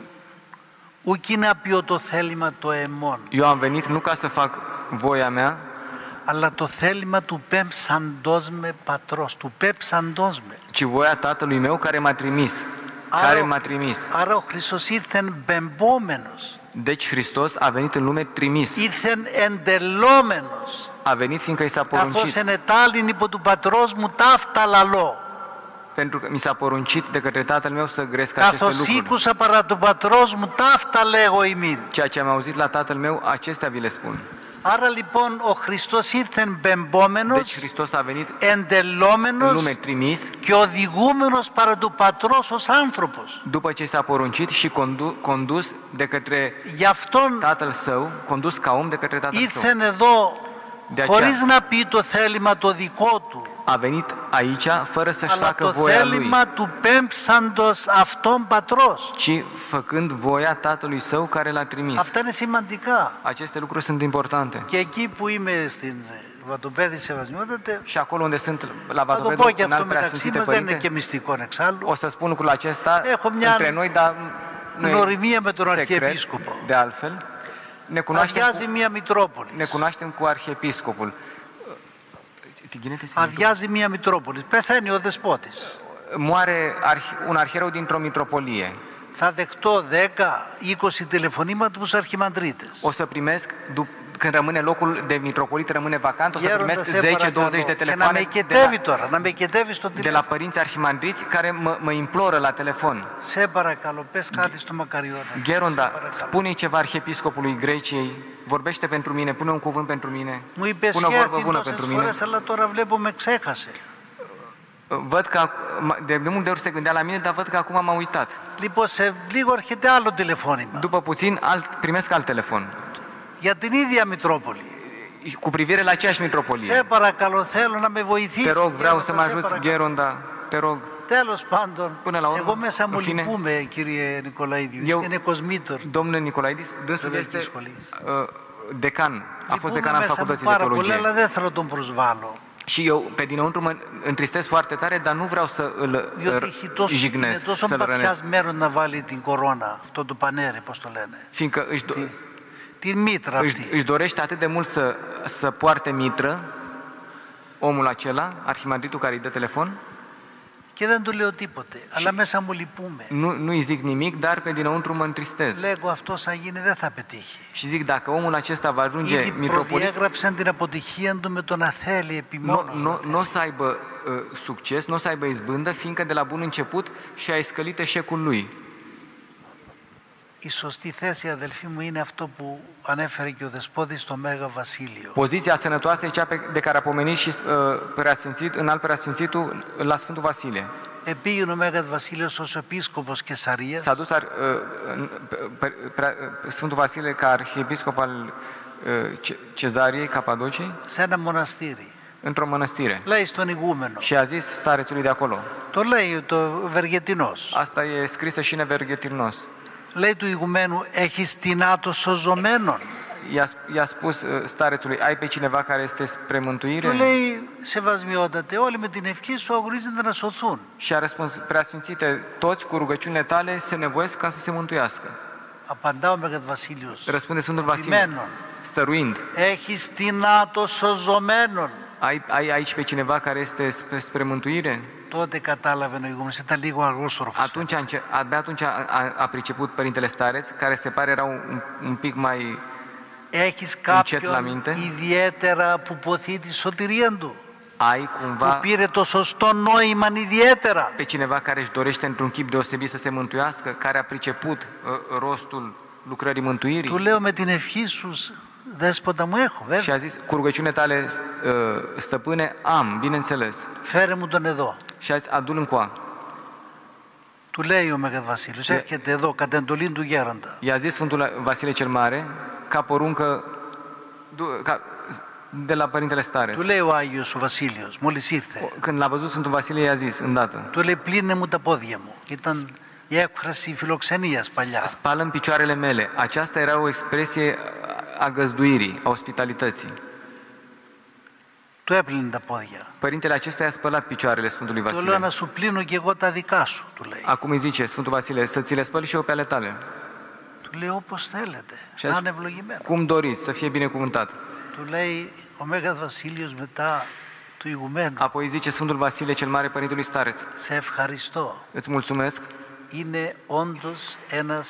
S5: ούκει να πιω το θέλημα το εμών,
S4: eu am venit nu ca să fac voia mea,
S5: αλλά το θέλημα του πέμψαντός με πατρός, του πέμψαντός με.
S4: ci voia Tatălui meu care m-a trimis. Care m-a trimis.
S5: άρα ο Χριστός ήρθεν μπεμπόμενος,
S4: Deci Hristos a venit în lume trimis.
S5: ήρθεν εντελόμενος,
S4: A venit fiindcă i s-a
S5: καθώς
S4: poruncit.
S5: ενετάλην υπό του πατρός μου ταύτα λαλώ.
S4: Pentru că mi s-a poruncit de către Tatăl meu să gresc aceste
S5: Καθώς
S4: lucruri.
S5: ήκουσα παρά του πατρός μου ταύτα λέγω ημίν.
S4: Ceea ce am auzit la Tatăl meu, acestea vi le spun.
S5: Άρα λοιπόν ο Χριστός ήρθεν
S4: Deci
S5: μπεμπόμενος,
S4: Hristos a venit în
S5: εντελόμενος
S4: lume trimis,
S5: και οδηγούμενος παρά του πατρός ως άνθρωπος.
S4: după ce s-a poruncit și condu- condus de către
S5: Γι' αυτόν
S4: Tatăl său, condus ca om de către Tatăl său.
S5: ήρθεν εδώ
S4: De aceea
S5: χωρίς να πει το θέλημα το δικό του,
S4: a venit aici fără să-și
S5: αλλά
S4: facă
S5: το
S4: voia lui,
S5: θέλημα του πέμψαντος αυτόν πατρός.
S4: ci făcând voia Tatălui său care l-a trimis.
S5: Αυτά είναι σημαντικά.
S4: Aceste lucruri sunt importante.
S5: Και εκεί που είμαι στην Βατοπέδη Σεβασμιότατε,
S4: Și acolo unde sunt la
S5: θα το πω
S4: Vatovedul,
S5: και
S4: în
S5: αυτό
S4: alt
S5: μεταξύ
S4: preasfințite
S5: μας, δεν είναι
S4: părinte,
S5: και μυστικό εξάλλου,
S4: o să spun lucrul acesta
S5: Έχω μια
S4: între noi, dar nu e
S5: γνωριμία με τον
S4: secret,
S5: Αρχιεπίσκοπο.
S4: de altfel. Ne cunoaștem,
S5: Αδειάζει
S4: cu,
S5: μία Μητρόπολη.
S4: ne cunoaștem cu arhiepiscopul. Τι γίνεται σήμερα?
S5: Αδειάζει μία Μητρόπολη. Πεθαίνει ο δεσπότης.
S4: Moare arhi- un arhiereu dintr-o mitropolie.
S5: Θα δεχτώ δέκα είκοσι τηλεφωνήματα από τους αρχιμανδρίτες.
S4: O să primesc, dup- când rămâne locul de mitropolit, rămâne vacant, o să
S5: Γέροντα,
S4: primesc
S5: σε
S4: zece douăzeci
S5: παρακαλώ.
S4: de
S5: Και να με
S4: telefoane de
S5: οικετεύει
S4: la,
S5: τώρα, να με οικετεύει στο
S4: de la
S5: τηλέφωνο.
S4: părinți arhimandriți care mă, mă imploră la telefon.
S5: Σε παρακαλώ, πες κάτι στο Μακαριώνα. Σε
S4: Gheronda,
S5: παρακαλώ.
S4: spune ceva arhiepiscopului Greciei, vorbește pentru mine, pune un cuvânt pentru mine,
S5: Μου είπε
S4: pune o vorbă
S5: σχέδι
S4: bună
S5: τόσες
S4: pentru mine.
S5: φορές, αλλά τώρα βλέπω με ξέχασε.
S4: Văd că de multe ori se gândea la mine, dar văd că acum m-a uitat.
S5: Λοιπόν, σε λίγο έρχεται άλλο τηλεφώνημα.
S4: După puțin alt, primesc alt telefon
S5: Για την ίδια Μητρόπολη.
S4: cu privire la aceeași
S5: Σε
S4: mitropolie.
S5: παρακαλώ, θέλω να με βοηθήσεις.
S4: Te rog, vreau să mă
S5: Γέροντα, σε
S4: ajuți,
S5: παρακαλώ.
S4: Gheronda, te rog.
S5: Τέλος πάντων,
S4: Până la urmă,
S5: εγώ μέσα μου
S4: în fine,
S5: λυπούμε, κύριε Νικολαίδη,
S4: eu,
S5: είναι κοσμήτωρ.
S4: domnul Nicolaidis, dânsul
S5: Teologiei
S4: este
S5: școlii.
S4: uh, decan, a fost
S5: Λυπούμε
S4: decan al
S5: μέσα μου
S4: Facultății de
S5: πάρα πολύ,
S4: Teologie.
S5: αλλά δεν θέλω να τον προσβάλλω.
S4: Și eu, pe dinăuntru, mă întristez foarte tare, dar nu vreau să îl
S5: Διότι έχει τόσο, είναι
S4: jignesc,
S5: τόσο
S4: să-l rănesc.
S5: παθιασμένο να βάλει την κορώνα, αυτό το πανέρι, πώς το λένε.
S4: Fiindcă își, do-
S5: Την, την μήτρα
S4: își,
S5: αυτή.
S4: își dorește atât de mult să, să poarte mitră, omul acela, arhimandritul care îi dă telefon,
S5: Και δεν του λέω τίποτε, αλλά μέσα μου λυπούμε.
S4: nu, nu îi zic nimic, dar pe dinăuntru mă întristez.
S5: Λέγω αυτός θα γίνει, δεν θα πετύχει.
S4: Și zic, dacă omul acesta va ajunge
S5: Ήδη
S4: mitropolit,
S5: προδιέγραψαν την αποτυχία του με το να θέλει
S4: nu,
S5: επιμόνως.
S4: nu, nu o să aibă uh, succes, nu o să aibă izbândă, fiindcă de la bun început și-a escălit eșecul lui.
S5: Η σωστή θέση, αδελφοί μου, είναι αυτό που ανέφερε και ο Δεσπότης στο Μέγα Βασίλειο.
S4: Poziția sănătoasă e cea pe, de care a pomenit și uh, preasfințit, înalt preasfințitul la Sfântul Vasile.
S5: Επήγαινε ο Μέγας Βασίλειος ως επίσκοπος Κεσαρίας
S4: S-a dus ar, uh, în- pe- pre- Sfântul Vasile ca arhiepiscop al uh, Ce- Cezariei, Capadociei,
S5: σε ένα μοναστήρι.
S4: într-o mănăstire.
S5: Λέει στον ηγούμενο.
S4: Și a zis starețului de acolo.
S5: Το λέει το Βεργετινός.
S4: Asta e scrisă și în Everghetirnos.
S5: Λέει του ηγουμένου, έχεις τεινά των σωζωμένων.
S4: I-a, i-a spus uh, starețului, ai pe cineva care este spre mântuire?
S5: Του λέει, σεβασμιότατε, όλοι με την ευχή σου αγωνίζονται να σωθούν.
S4: Și a răspuns, preasfințite, toți cu rugăciunile tale se nevoiesc ca să se mântuiască.
S5: Απαντά ο Μέγας Βασίλειος.
S4: Răspunde Sfântul Vasile,
S5: Επιμένων.
S4: stăruind,
S5: Έχεις τεινά των σωζωμένων.
S4: ai, ai aici pe cineva care este spre, spre mântuire?
S5: Τότε κατάλαβε ο ηγούμενος, ήταν λίγο αργόστροφος.
S4: Atunci, a înce- abia atunci a, a, a priceput Părintele Stareț, care se pare era un, un pic mai...
S5: Έχεις
S4: Încet la
S5: κάποιον
S4: minte.
S5: ιδιαίτερα που ποθεί τη σωτηρία του.
S4: Ai
S5: Που
S4: cumva
S5: πήρε το σωστό νόημα ιδιαίτερα.
S4: pe cineva care își dorește într-un chip deosebit să se mântuiască, care a priceput uh, rostul lucrării mântuirii?
S5: Του λέω με την ευχή σου, δέσποτα μου έχω,
S4: Și
S5: βέβαια.
S4: a zis, cu rugăciune tale, uh, stăpâne, am, bineînțeles.
S5: Φέρε μου τον εδώ.
S4: Și a zis, adu-l încoa.
S5: Του λέει ο Μέγας Βασίλειος, έρχεται εδώ κατ' εντολή του γέροντα.
S4: I-a zis Sfântul Vasile cel Mare, ca poruncă du- ca, de la Părintele Stareț.
S5: Του λέει ο Άγιος ο Βασίλειος, μόλις ήρθε.
S4: Când l-a văzut Sfântul Vasile, i-a zis, îndată,
S5: Του λέει πλύνε μου τα πόδια μου. Ήταν η έκφραση φιλοξενίας παλιά.
S4: spală-mi picioarele mele. Aceasta era o expresie a găzduirii, a ospitalității.
S5: Του έπλυνε τα πόδια.
S4: Părintele acesta i-a spălat picioarele Sfântului
S5: Του λέω
S4: Vasile.
S5: να σου πλύνω και εγώ τα δικά σου, του λέει.
S4: Acum îi zice Sfântul Vasile, să ți le spăl și eu pe ale tale.
S5: Του λέει όπως θέλετε,
S4: Și
S5: να
S4: a
S5: είναι
S4: zis,
S5: ευλογημένο.
S4: cum doriți, să fie binecuvântat.
S5: Του λέει ο Μέγας Βασίλειος μετά του ηγουμένου,
S4: Apoi zice Sfântul Vasile cel Mare Părintelui Stareț,
S5: σε ευχαριστώ.
S4: îți mulțumesc,
S5: Είναι όντως ένας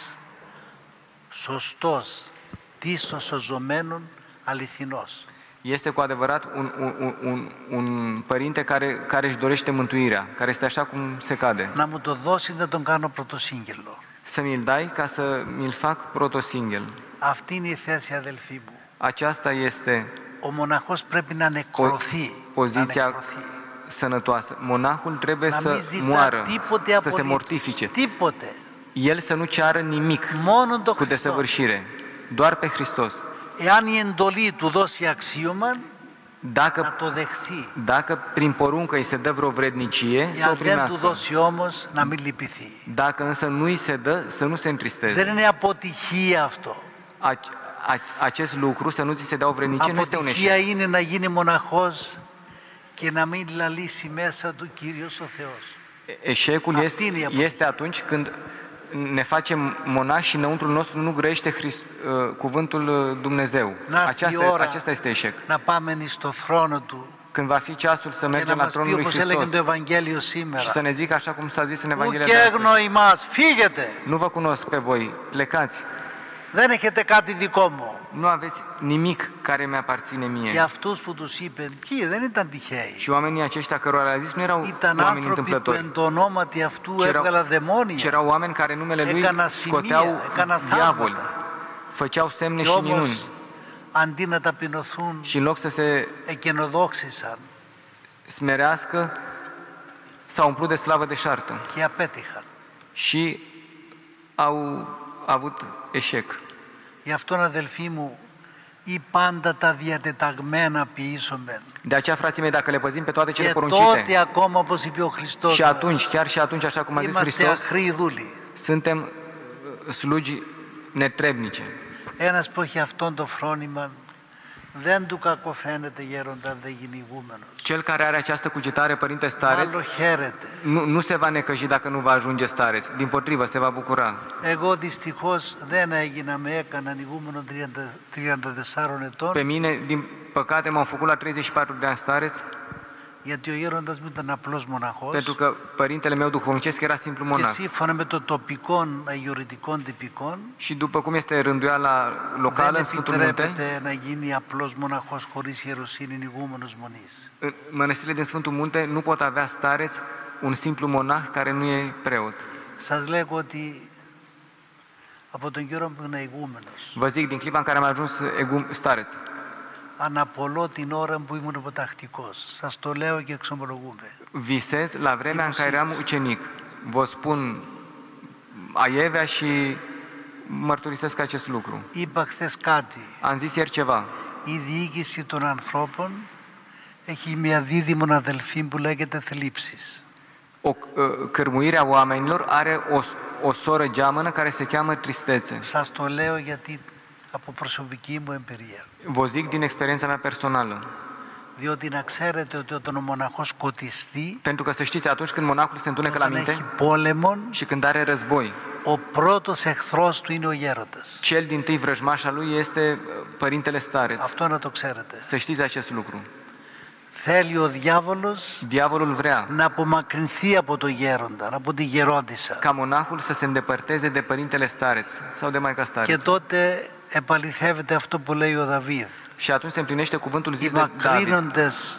S5: σωστός, τίστος σωζωμένων αληθινός.
S4: este cu adevărat un, un, un, un părinte care, care își dorește mântuirea, care este așa cum se cade.
S5: Να μου το δώσεις να τον κάνω πρωτοσύγγελο.
S4: Să mi-l dai ca să mi-l fac protosinghel.
S5: Αυτή είναι η θέση, αδελφοί μου.
S4: Aceasta este
S5: Ο μοναχός πρέπει να νεκρωθεί. Να
S4: poziția
S5: νεκρωθεί.
S4: sănătoasă. Monahul trebuie
S5: Να
S4: să
S5: μην ζητά
S4: moară,
S5: τίποτε
S4: să se
S5: απολύτως.
S4: mortifice.
S5: Τίποτε.
S4: El să nu ceară nimic
S5: Μόνον το
S4: cu
S5: Χριστό.
S4: desăvârșire, doar pe Hristos.
S5: Εάν η εντολή του δώσει αξίωμα, να
S4: Dacă,
S5: το δεχθεί.
S4: dacă prin poruncă îi se dă vreo vrednicie, să o
S5: Εάν δεν του
S4: primească.
S5: δώσει όμως, να μην λυπηθεί.
S4: Dacă însă nu îi se dă, să nu se
S5: Δεν
S4: întristeze.
S5: είναι αποτυχία αυτό.
S4: Ac- a- Acest lucru, să nu ți se dea o vrednicie, nu este un
S5: Αποτυχία
S4: eșec.
S5: είναι να γίνει μοναχός και να μην λαλήσει μέσα του Κύριος ο Θεός.
S4: Eșecul
S5: Asta
S4: este,
S5: e apropiat.
S4: este atunci când ne facem monași și înăuntru nostru nu grăiește Hrist, uh, cuvântul uh, Dumnezeu.
S5: Να έρθει η
S4: Aceasta,
S5: ώρα
S4: acesta este eșec.
S5: να πάμε στο θρόνο του
S4: Când va fi ceasul să
S5: και να
S4: mergem la
S5: μας πει
S4: tronul lui
S5: όπως έλεγε
S4: Hristos
S5: το Ευαγγέλιο
S4: și
S5: σήμερα.
S4: să ne zică așa cum s-a zis în
S5: Ου
S4: Evanghelia
S5: και
S4: de astăzi.
S5: έγνωοι μας, φύγετε.
S4: Nu vă cunosc pe voi, plecați.
S5: Δεν έχετε κάτι δικό μου.
S4: Nu aveți nimic care mi-aparține
S5: Και
S4: mie.
S5: αυτούς που τους είπε, ποιοι δεν ήταν τυχαίοι.
S4: Și oamenii aceștia cărora le-a zis nu erau
S5: Ήταν
S4: oameni
S5: άνθρωποι που
S4: întâmplători,
S5: εν το ονόματι αυτού
S4: ci erau,
S5: έβγαλαν
S4: ci
S5: δαιμόνια
S4: erau oameni care în numele lui
S5: Έκανα σημεία,
S4: scoteau
S5: έκανα
S4: diavoli,
S5: θαύματα.
S4: făceau semne
S5: και
S4: și minuni
S5: όμως αντί να ταπεινωθούν
S4: și în loc să se
S5: εκενοδόξησαν
S4: smerească, s-au umplut de slavă deșartă
S5: και απέτυχαν.
S4: și au avut eșec.
S5: Γι' αυτόν αδελφοί μου ή πάντα τα διατεταγμένα ποιήσομεν.
S4: De aceea, frații mei, dacă le păzim pe toate cele
S5: Και τότε
S4: poruncite,
S5: ακόμα, όπως είπε ο Χριστός
S4: și
S5: μας,
S4: atunci, chiar și atunci, așa cum a zis
S5: είμαστε
S4: Hristos,
S5: αχροί δούλοι.
S4: suntem uh, slugi netrebnice.
S5: Ένας που έχει αυτόν το φρόνημα δεν του κακοφαίνεται γέροντα αν δεν γίνει ηγούμενος.
S4: Cel care are această cugetare, părinte stareț,
S5: Άλλο χαίρεται.
S4: nu, nu se va necăji dacă nu va ajunge stareț. Dimpotrivă, se va bucura.
S5: Εγώ δυστυχώς δεν έγινα, με έκαναν ηγούμενο τριάντα τεσσάρων ετών,
S4: Pe mine, din păcate, m-au făcut la treizeci și patru de ani stareț,
S5: γιατί ο γέροντας μου ήταν απλός μοναχός
S4: pentru că părintele meu duhovnicesc era simplu
S5: και
S4: monah.
S5: σύμφωνα με το τοπικών αγιορητικών τυπικών
S4: Și după cum este rânduiala locală
S5: δεν
S4: în Sfântul Munte,
S5: επιτρέπεται να γίνει απλός μοναχός χωρίς ιεροσύνη ηγούμενος μονής.
S4: în mănăstirile din Sfântul Munte nu pot avea stareț un simplu monah care nu e preot.
S5: Σας λέγω ότι από τον καιρό που ήμουν ηγούμενος,
S4: Vă zic, din clipa în care am ajuns egum, stareț,
S5: αναπολώ την ώρα που ήμουν υποτακτικός. Σας το λέω και εξομολογούμε.
S4: visez la vremea în care eram ucenic. Vă spun aievea și mărturisesc acest lucru.
S5: Είπα χθες κάτι.
S4: Am zis ieri ceva.
S5: Η διοίκηση των ανθρώπων έχει μια δίδυμον αδελφή που λέγεται θλίψης.
S4: O uh, cârmuire a oamenilor are o, o soră geamănă care se cheamă tristețe.
S5: Σας το λέω γιατί από προσωπική μου εμπειρία.
S4: Vă zic din experiența mea personală.
S5: Διότι να ξέρετε ότι όταν ο μοναχός σκοτιστεί,
S4: Pentru că să știți, atunci când monahul se întunecă la
S5: όταν έχει
S4: minte
S5: πόλεμον,
S4: și când are război,
S5: ο πρώτος εχθρός του είναι ο γέροντας.
S4: cel din-tâi vrăjmaș al lui este părintele stareț.
S5: Αυτό να το ξέρετε.
S4: Să știți acest lucru.
S5: Θέλει ο διάβολος
S4: Diavolul vrea
S5: να απομακρυνθεί από το γέροντα, από τη γερόντισσα.
S4: ca monahul să se îndepărteze de părintele stareț sau de maica
S5: Και
S4: stareț.
S5: τότε επαληθεύεται αυτό που λέει ο Δαβίδ.
S4: Și atunci se împlinește cuvântul
S5: Οι
S4: zis de David.
S5: μακρύνοντες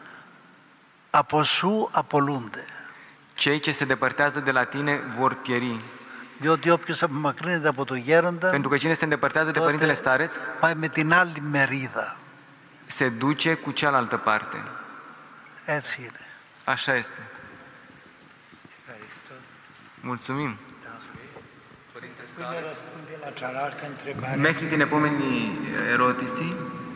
S5: από σου απολούνται.
S4: Cei ce se depărtează de la tine vor pieri.
S5: Διότι όποιος απομακρύνεται από το γέροντα,
S4: Pentru că cine se îndepărtează de părintele
S5: τότε
S4: stareț
S5: πάει με την άλλη μερίδα.
S4: se duce cu cealaltă parte.
S5: Έτσι είναι.
S4: Așa este. Mulțumim.
S2: Până răspunde la cealaltă întrebare,
S4: Μέχρι την επόμενη ερώτηση,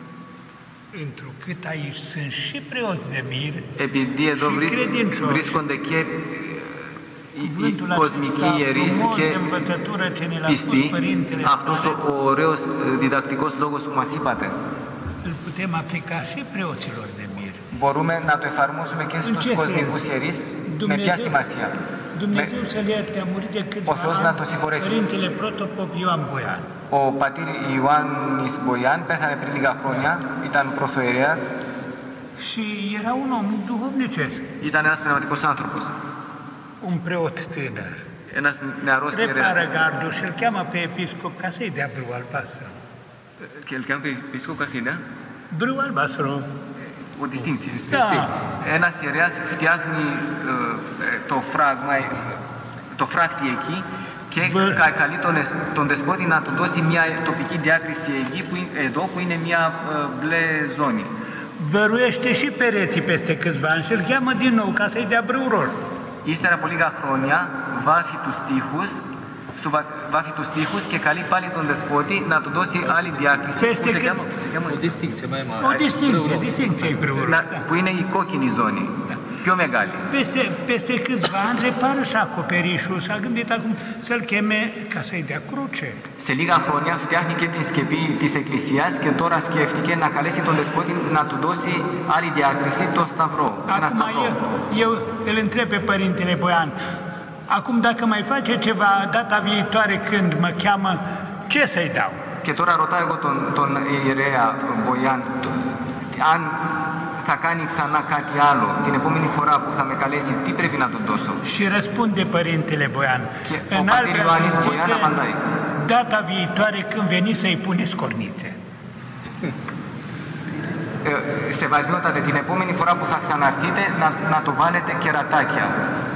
S2: întrucât aici sunt și preoți de mir,
S4: επειδή εδώ
S2: și
S4: βρί-
S2: credincioși,
S4: βρίσκονται και ε, οι, οι
S2: cuvântul
S4: κοσμικοί
S2: acesta
S4: ιερείς
S2: frumos de
S4: και
S2: învățătură ce ne l-a spus
S4: πιστοί,
S2: Părintele
S4: αυτός
S2: Stare,
S4: ο ωραίος ε, διδακτικός λόγος που μας είπατε,
S2: îl putem aplica și preoților de mir.
S4: μπορούμε να το εφαρμόσουμε και
S2: În
S4: στους
S2: ce
S4: κοσμικούς
S2: sens?
S4: ιερείς, με ποια
S2: Dumnezeu,
S4: σημασία.
S2: Dumnezeu să-l ierte, a murit de câțiva
S4: O Θεός να το
S2: ani
S4: συγχωρέσει.
S2: Părintele Protopop Ioan Boian.
S4: Ο πατήρ Ιωάννης Μποϊάν πέθανε πριν λίγα χρόνια, ήταν πρωτοειερέας,
S2: Și era un om duhovnicesc,
S4: ήταν ένας πνευματικός άνθρωπος,
S2: un preot tânăr.
S4: ένας νεαρός
S2: Repară
S4: ιερέας.
S2: gardul și îl cheamă pe episcop ca să-i dea brâu albastru.
S4: Και îl cheamă pe episcop ca să-i dea
S2: Brâu albastru.
S4: o distinție.
S2: Da.
S4: Ένας ιερέας φτιάχνει ε, το φράγμα, ε, το φράκτη εκεί και
S2: Βε-
S4: κα- καλεί τον, εσ- τον δεσπότη να του δώσει μια τοπική διάκριση εκεί, που, είναι- εδώ που είναι μια ε, μπλε ζώνη.
S2: Văruiește și pereții peste câțiva ani și îl cheamă din nou ca să-i dea brâu roșu.
S4: Ύστερα από λίγα χρόνια βάφει τους τοίχους, σου βα- βάφει τους τοίχους και καλεί πάλι τον δεσπότη να του δώσει άλλη διάκριση
S2: Peste
S4: που σε
S2: cât-
S4: cheamă, se cheamă
S3: O distinție mai mare.
S2: O distinție, distinție e brâu roșu.
S4: na, που είναι η κόκκινη ζώνη, πιο μεγάλη.
S2: Peste, peste câțiva ani repară și acoperișul. S-a gândit acum să-l cheme ca să-i dea cruce.
S4: Σε λίγα χρόνια φτιάχνει και την σκεπή της εκκλησίας και τώρα σκέφτηκε να καλέσει τον δεσπότη να του δώσει άλλη διάκριση, το σταυρό, ένα
S2: Acum
S4: σταυρό.
S2: eu, eu îl întreb pe Părintele Boian, acum dacă mai face ceva data viitoare când mă cheamă, ce să-i dau?
S4: Και τώρα ρωτάω εγώ τον, τον ιερέα Μποϊάν, το- αν θα κάνει ξανά κάτι άλλο την επόμενη φορά που θα με καλέσει, τι πρέπει να του δώσω.
S2: Și răspunde Părintele Boian,
S4: Και ο
S2: în alt
S4: πατήρ Ioannis
S2: zice
S4: Boian
S2: că
S4: απαντάει.
S2: data viitoare când veni să-i pune scornițe.
S4: Ε, σεβασμιότατε, την επόμενη φορά που θα ξαναρθείτε να, να το βάλετε κερατάκια.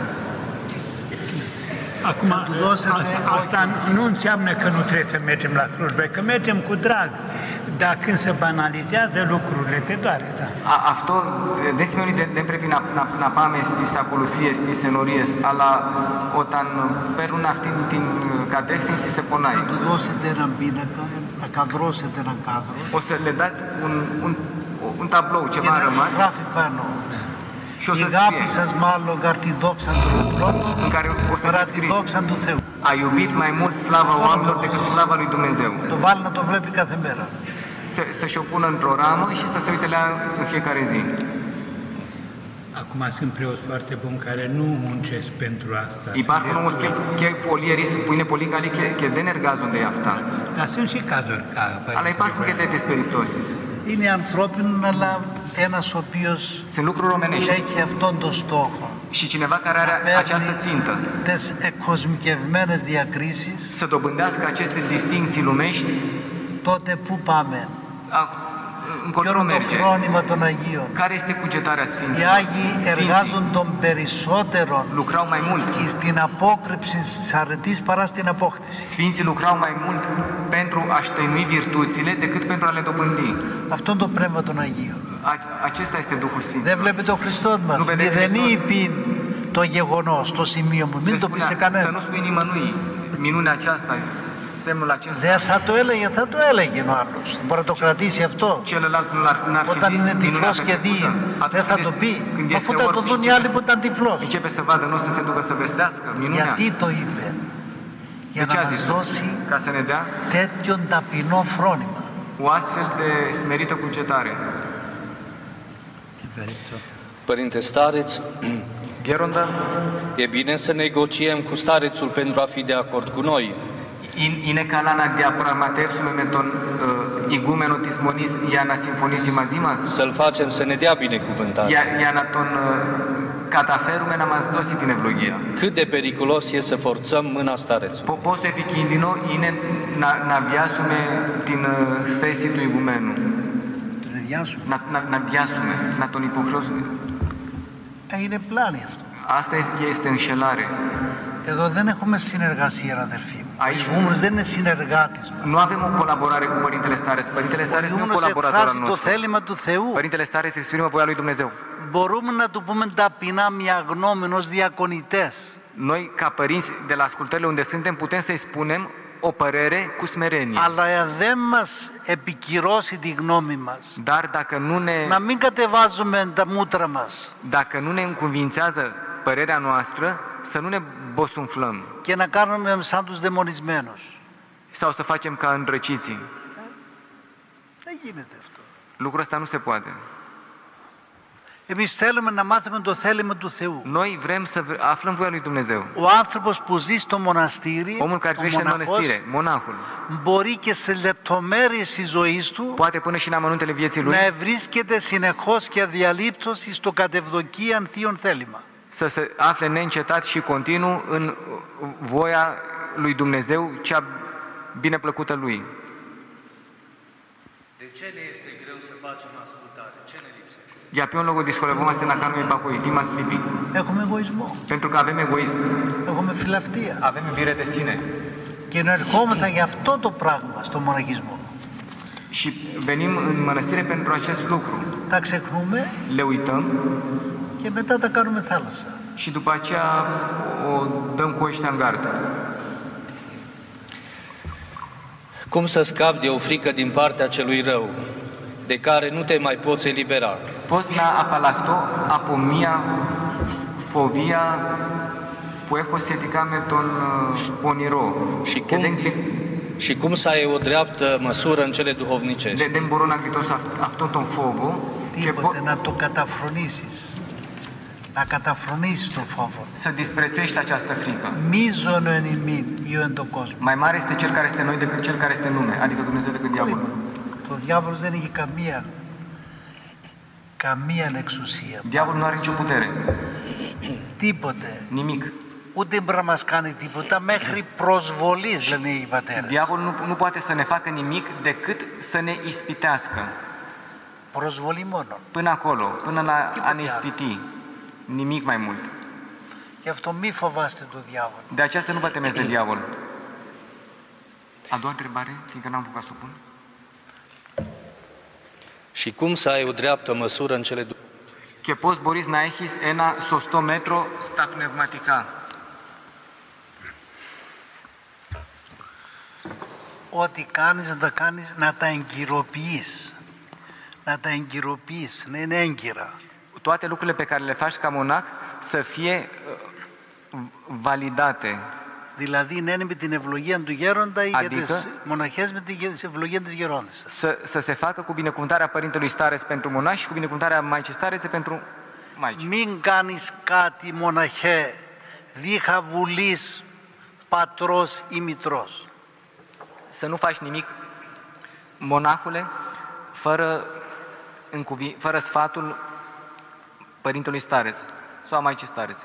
S2: Acum, asta, asta nu înseamnă că nu trebuie să mergem la slujbe, că mergem cu drag, Dar când se banalizează lucrurile, te doare, da.
S4: Α, αυτό δεν σημαίνει ότι δεν πρέπει να, να, να πάμε στις ακολουθίες, στις ενορίες, αλλά όταν παίρνουν αυτή την κατεύθυνση σε πονάει.
S5: Να του δώσετε έναν πίνακα, να καδρώσετε έναν κάδρο.
S4: O să le dați un, un, un tablou,
S5: Και
S4: ceva
S5: να
S4: rămas,
S5: γράφει πάνω.
S4: și o
S5: Η
S4: să
S5: αγάπη
S4: scrie,
S5: σας μάλλον κar τη δόξα των ανθρώπων
S4: în care o să
S5: παρά
S4: fie
S5: τη
S4: scris,
S5: δόξα του Θεού.
S4: a iubit mai mult slava oamenilor decât slava lui Dumnezeu.
S5: Το βάλει να το βλέπει κάθε μέρα.
S4: Să, să-și o pună într-o ramă și să se uite la ea în fiecare zi.
S2: Acum sunt preoți foarte buni care nu muncesc pentru asta.
S4: Υπάρχουν όμως και, και πολλοί ιερείς που είναι πολύ καλοί και, και δεν εργάζονται για αυτά.
S2: Dar sunt și cazuri ca...
S4: Αλλά υπάρχουν και τέτοιες περιπτώσεις.
S5: Είναι ανθρώπινο, αλλά ένας ο οποίος
S4: Sunt lucruri omenești
S5: έχει αυτόν τον στόχο.
S4: și cineva care are această țintă,
S5: Τις εκκοσμικευμένες διακρίσεις,
S4: să dobândească aceste distincții lumești,
S5: τότε πού πάμε?
S4: a-
S5: Ποιο
S4: încotro
S5: είναι το
S4: merge.
S5: φρόνημα των Αγίων?
S4: Care este cugetarea
S5: Οι
S4: Sfinților?
S5: Άγιοι
S4: Sfinții
S5: εργάζονται των περισσότερων
S4: lucrau mai mult.
S5: στην απόκρυψη της αρετής παρά στην απόκτηση.
S4: Sfinții lucrau mai mult pentru a-și tăinui virtuțile decât pentru a le dobândi.
S5: Αυτό είναι το πνεύμα των Αγίων.
S4: A- Acesta este Duhul
S5: Δεν
S4: Sfinților.
S5: βλέπετε ο Χριστός μας?
S4: Nu vedeți
S5: Μηδενή
S4: Hristos?
S5: πει το γεγονός, το σημείο μου. Μην
S4: Le
S5: το πει σε
S4: spunea, să nu
S5: κανένα.
S4: spui nimănui minunea aceasta, semnul acesta.
S5: Δεν θα το έλεγε, θα το έλεγε ο άλλος. Μπορεί να το κρατήσει αυτό.
S4: Celălalt nu l-ar, n-ar fi
S5: Όταν
S4: zis
S5: είναι
S4: minunea
S5: τυφλός και δει,
S4: petrecută.
S5: δεν
S4: Atunci
S5: θα
S4: când
S5: το
S4: este,
S5: πει.
S4: când
S5: Αφού
S4: este
S5: θα το
S4: orb și
S5: δουν οι άλλοι που
S4: începe,
S5: ήταν τυφλός.
S4: să, începe să vadă, nu o să se ducă să vestească minunea.
S5: Γιατί το είπε? Για
S4: De ce
S5: να
S4: a
S5: μας
S4: zis?
S5: δώσει
S4: Ca să ne dea
S5: τέτοιον ταπεινό φρόνημα.
S4: o astfel de smerită cugetare.
S3: Părinte Stareț,
S4: Gheronda,
S3: e bine să negociem cu starețul pentru a fi de acord cu noi.
S4: είναι καλά να διαπραγματεύσουμε με τον ε, ηγούμενο της Μονής για να συμφωνήσει μαζί μας,
S3: Să-l facem să ne dea binecuvântare.
S4: για, για να τον ε, καταφέρουμε να μας δώσει την ευλογία.
S3: Cât de periculos e să forțăm mâna starețului.
S4: Πο- Πόσο επικίνδυνο είναι να, να βιάσουμε την ε, θέση του ηγουμένου,
S5: Τον ενδιάσουμε.
S4: να, να, να βιάσουμε, να τον υποχρεώσουμε.
S5: Ε, Είναι πλάνη αυτό.
S4: Asta este- este înșelare.
S5: Εδώ δεν έχουμε συνεργασία, αδερφοί μου. Ο
S4: Aici-
S5: ηγούμενος δεν είναι συνεργάτης μας.
S4: Nu avem o colaborare cu Părintele Stareț. Părintele
S5: Ο
S4: Stareț nu e un
S5: ηγούμενος
S4: colaborator al
S5: εκφράζει το
S4: nostru.
S5: θέλημα του Θεού.
S4: Părintele Stareț exprimă voia lui Dumnezeu.
S5: Μπορούμε να του πούμε ταπεινά μια γνώμη ως διακονητές.
S4: Noi, ca părinți de la ascultările unde suntem, putem să-i spunem o părere cu smerenie.
S5: Αλλά εάν δεν μας επικυρώσει τη γνώμη μας,
S4: Dar dacă nu ne,
S5: να μην κατεβάζουμε τα μούτρα μας
S4: dacă nu ne încuvințează părerea noastră, să nu ne bosunflăm
S5: και να κάνουμε σαν τους δαιμονισμένους.
S4: sau să facem ca îndrăciții.
S5: Δεν γίνεται αυτό.
S4: Lucrul ăsta nu se poate.
S5: Εμείς θέλουμε να μάθουμε το θέλημα του Θεού.
S4: Noi vrem să v- aflăm voia lui Dumnezeu.
S5: Ο άνθρωπος που ζει στο μοναστήρι,
S4: Omul care
S5: ο
S4: trăiește în
S5: μοναχός,
S4: mănăstire, monahul,
S5: μπορεί και σε λεπτομέρειες της ζωής του
S4: poate până și în amănuntele vieții lui
S5: να ευρίσκεται συνεχώς και αδιαλείπτως στο κατευδοκίαν θείον θέλημα.
S4: să se afle neîncetat și continuu în voia lui Dumnezeu, cea bine plăcută lui.
S3: De ce ne este greu să facem ascultare? Ce ne lipsește?
S4: Για ποιον λόγο δυσκολευόμαστε να κάνουμε υπακοή, τι μας λείπει?
S5: Έχουμε εγωισμό,
S4: Pentru că avem egoism,
S5: έχουμε φιλαυτία
S4: avem iubire de sine
S5: και ενερχόμεθα για αυτό το πράγμα στο μοναχισμό.
S4: și venim în mănăstire pentru acest lucru.
S5: Τα ξεχνούμε
S4: Le uităm
S5: και μετά τα κάνουμε θάλασσα.
S4: și după aceea o dăm cu ăștia în gard.
S3: Cum să scapi de o frică din partea celui rău, de care nu te mai poți elibera?
S4: Πώς να απαλλαχτώ από μία φοβία που έχω σχετικά με τον ε, πονηρό
S3: Și
S4: και
S3: cum,
S4: δεν, κλει-
S3: și cum să ai o dreaptă măsură în cele duhovnicești?
S4: δεν, δεν μπορώ να γλιτώσω αυ- αυτόν τον φόβο και πο-
S5: Τίποτε, να το καταφρονήσεις. Να καταφρονήσεις τον φόβο.
S4: să disprețuiești această frică.
S5: Μίζωνο εν ημίν, Υιό εν το κόσμο.
S4: Mai mare este Cel care este în noi decât Cel care este în lume, adică Dumnezeu decât diavolul.
S5: Το διάβολος δεν έχει καμία, καμία εξουσία.
S4: Diavolul nu are nicio putere,
S5: Τίποτε.
S4: nimic.
S5: Ούτε μπορεί να μας κάνει τίποτα μέχρι προσβολής, λένε οι πατέρες.
S4: Diavolul nu, nu poate să ne facă nimic decât să ne ispitească.
S5: Προσβολή μόνο.
S4: Până acolo, până la a ne
S5: Τίποτε
S4: ispiti. Nimic mai mult.
S5: Γι' αυτό μη φοβάστε τον διάβολο.
S4: De aceea să nu vă temeți de diavol. A doua întrebare, fiindcă n-am apucat să o pun.
S3: și cum să ai o dreaptă măsură în cele două.
S4: Και πώς μπορείς να έχεις ένα σωστό μέτρο στα πνευματικά.
S5: Ό,τι κάνεις να τα κάνεις, να τα εγκυροποιείς. Να τα εγκυροποιείς, να είναι έγκυρα.
S4: Toate lucrurile pe care le faci ca monah să fie uh, validate.
S5: Δηλαδή να είναι με την ευλογία του γέροντα ή
S4: Αντίκα,
S5: για τις μοναχές με την ευλογία της γερόντισσας.
S4: Să, să se facă cu binecuvântarea Părintelui Stareț pentru monași și cu binecuvântarea Maicii Starețe pentru maici.
S5: Μην κάνεις κάτι μοναχέ δίχα βουλής πατρός ή μητρός.
S4: Să nu faci nimic, monahule, fără, încuvi, fără sfatul Părintelui Stareț sau a Maicii Starețe.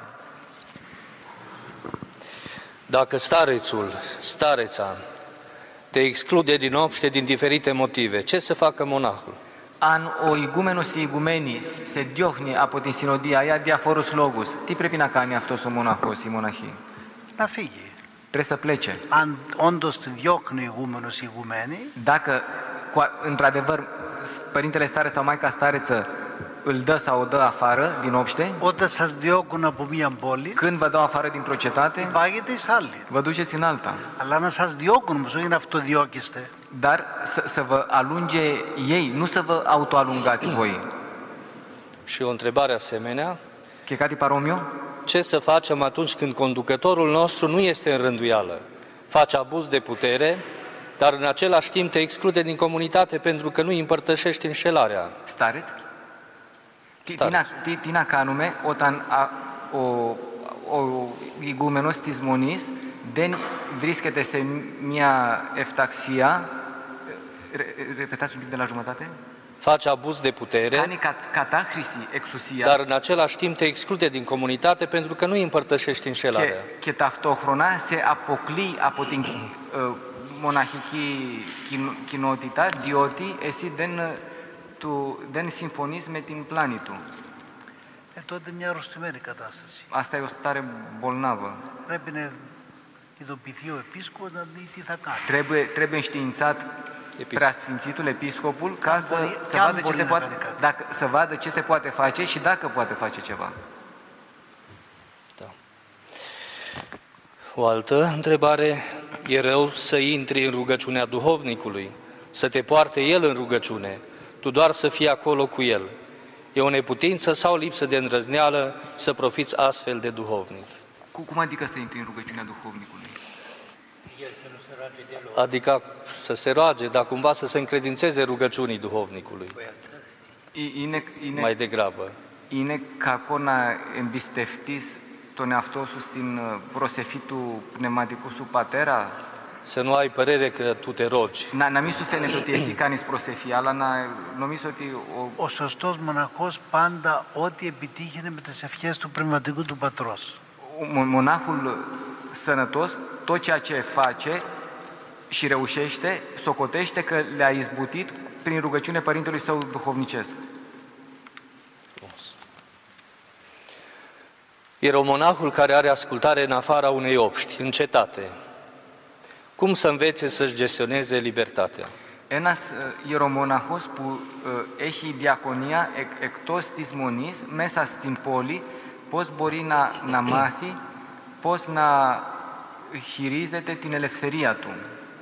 S3: Dacă starețul, stareța, te exclude din obște din diferite motive, ce să facă monahul?
S4: Αν ο ηγούμενος ή η ηγουμένη σε διώχνει από την συνοδεία για διαφόρους λόγους, τι πρέπει να κάνει αυτός ο μοναχός ή η μοναχή?
S5: Να φύγει.
S4: Trebuie să plece.
S5: Αν όντως τη διώχνει ο ηγούμενος ή η ηγουμένη,
S4: Dacă, cu- într-adevăr, Părintele Stareț sau Maica Stareță îl dă sau o dă afară din obște,
S5: όταν σας διώκουν από μία πόλη,
S4: când vă dau afară dintr-o cetate,
S5: πάγετε εις άλλη.
S4: vă duceți în alta.
S5: Αλλά να σας διώκουν όμως, όχι να αυτοδιώκεστε.
S4: Dar să, să vă alunge ei, nu să vă autoalungați voi.
S3: Și o întrebare asemenea,
S4: Και κάτι παρόμοιο,
S3: ce să facem atunci când conducătorul nostru nu este în rânduială? Face abuz de putere, dar în același timp te exclude din comunitate pentru că nu îi împărtășești înșelarea.
S4: Stareț? Τι, τι,
S3: Stareț.
S4: να, τι, τι να κάνουμε όταν α, ο, ο ηγούμενος της Μονής δεν βρίσκεται σε μια εφταξία, Re- repetați un pic de la jumătate,
S3: Face abuz de putere,
S4: κάνει κα, κατάχρηση εξουσίας
S3: dar în același timp te exclude din comunitate pentru că nu îi împărtășești
S4: και,
S3: înșelarea.
S4: και ταυτόχρονα σε αποκλεί από την ε, μοναχική κοινο- κοινότητα, διότι εσύ δεν, ε, του, δεν συμφωνείς με την πλάνη του.
S5: Ε, τότε μια αρρωστημένη κατάσταση.
S4: Asta e o stare bolnavă.
S5: Πρέπει να ειδοποιηθεί ο επίσκοπος να δει τι θα κάνει.
S4: Trebuie, trebuie înștiințat
S3: Episcop.
S4: preasfințitul episcopul ca să,
S5: Μπορεί-
S4: să,
S5: chiar
S4: vadă ce
S5: μπορεί
S4: se
S5: να
S4: poate,
S5: κάνει κάτι.
S4: dacă, să vadă ce se poate face și dacă poate face ceva.
S3: Da. O altă întrebare, e rău să intri în rugăciunea duhovnicului, să te poarte el în rugăciune, tu doar să fii acolo cu el. E o neputință sau lipsă de îndrăzneală să profiți astfel de duhovnic?
S4: Cu, cum adică să intri în rugăciunea duhovnicului?
S3: Adică să se roage, dar cumva să se încredințeze rugăciunii duhovnicului,
S4: Είναι, είναι,
S3: mai degrabă.
S4: είναι κακό να εμπιστευτείς τον εαυτό σου στην ε, προσευχή του πνευματικού σου πατέρα.
S3: Să nu ai părere că tu te rogi.
S4: Να, να μην σου φαίνεται ότι εσύ κάνεις προσευχή, αλλά να νομίζεις ότι ο,
S5: Ο σωστός μοναχός πάντα ό,τι επιτύχαινε με τις ευχές του πνευματικού του πατρός.
S4: ο monahul sănătos, tot ceea ce face și reușește, socotește că le-a izbutit prin rugăciune Părintelui Său duhovnicesc.
S3: Ieromonahul care are ascultare în afara unei obști, în cetate, cum să învețe să-și gestioneze libertatea?
S4: Ένας uh, ieromοναχός που uh, έχει διακονία εκ, εκτός της μονής, μέσα στην πόλη, πώς μπορεί να, να μάθει, πώς να χειρίζεται την ελευθερία του.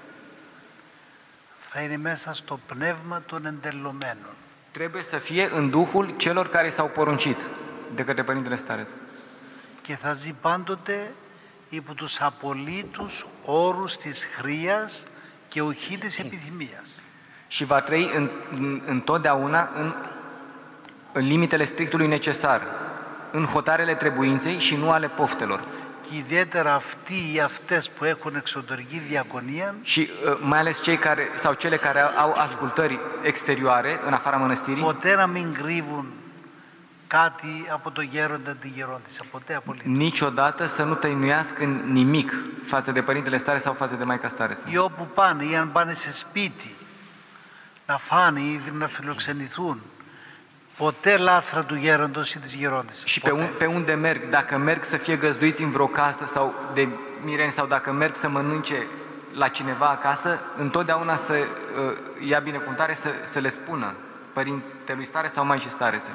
S5: Θα είναι μέσα στο πνεύμα των εντελωμένων.
S4: Trebuie să fie în Duhul celor care s-au poruncit de către Părintele Stareț.
S5: Και θα ζει πάντοτε υπό τους απολύτους όρους της χρείας και οχή της επιθυμίας.
S4: Și va trăi în, în, întotdeauna în, în limitele strictului necesar, în hotarele trebuinței și nu ale poftelor.
S5: Και ιδιαίτερα αυτοί ή αυτές που έχουν εξωτερική διακονία
S4: Și uh, mai ales cei care, sau cele care au ascultări exterioare în afara mănăstirii,
S5: ποτέ να μην κρύβουν κάτι από το γέροντα τη γερόντισσα. Ποτέ απολύτως.
S4: niciodată să nu tăinuiască nimic față de Părintele Stareț sau față de Maica Stareț.
S5: Ή όπου πάνε ή αν πάνε σε σπίτι να φάνε ή να φιλοξενηθούν, ποτέ λάθρα του γέροντος ή της γερόντισσας.
S4: Și pe, un, pe unde merg, dacă merg să fie găzduiți în vreo casă sau de mireni sau dacă merg să mănânce la cineva acasă, întotdeauna să uh, ia binecuvântare să, să le spună părintelui stareț sau maicii starețe.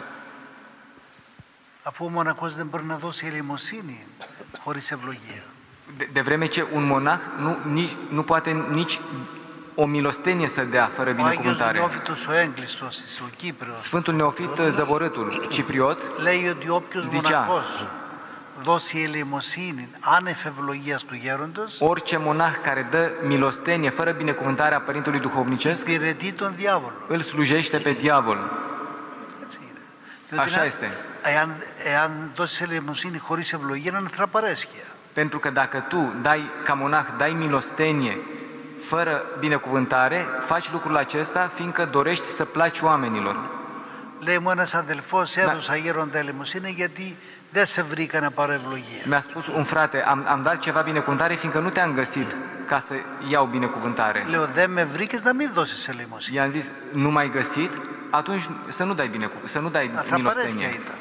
S5: Αφού ο μοναχός δεν μπορεί να δώσει ελεημοσύνη χωρίς ευλογία.
S4: De, de vreme ce un monah nu, nici, nu poate nici o milostenie să dea fără
S5: Ο Άγιος
S4: binecuvântare.
S5: Νεόφυτος ο Έγκλειστος ο Κύπριος
S4: Sfântul Neofit Zăvorâtul, cipriot,
S5: λέει ότι όποιος
S4: Zicea.
S5: μοναχός δώσει ελεημοσύνη άνευ ευλογίας του γέροντος
S4: orice monah care dă milostenie fără binecuvântarea părintelui duhovnicesc,
S5: υπηρετεί τον διάβολο.
S4: îl slujește pe diavol.
S5: Έτσι είναι. Διότι
S4: Așa
S5: να-
S4: este.
S5: εάν, εάν δώσεις ελεημοσύνη χωρίς ευλογία είναι ανθρωπαρέσκεια.
S4: Pentru că dacă tu dai, ca monah, dai milostenie fără binecuvântare, faci lucrul acesta fiindcă dorești să placi oamenilor.
S5: Λέει μου ένας αδελφός έδωσα γέροντα ελεημοσύνη γιατί δεν σε βρήκα να πάρω ευλογία.
S4: Mi-a spus un frate, am, am dat ceva binecuvântare fiindcă nu te-am găsit ca să iau binecuvântare.
S5: Λέω δεν με βρήκες να μην δώσεις ελεημοσύνη.
S4: I-am zis, nu m-ai găsit, atunci să nu dai, binecu- să nu dai
S5: Ανθρωπαρέσκεια
S4: milostenie.
S5: ήταν.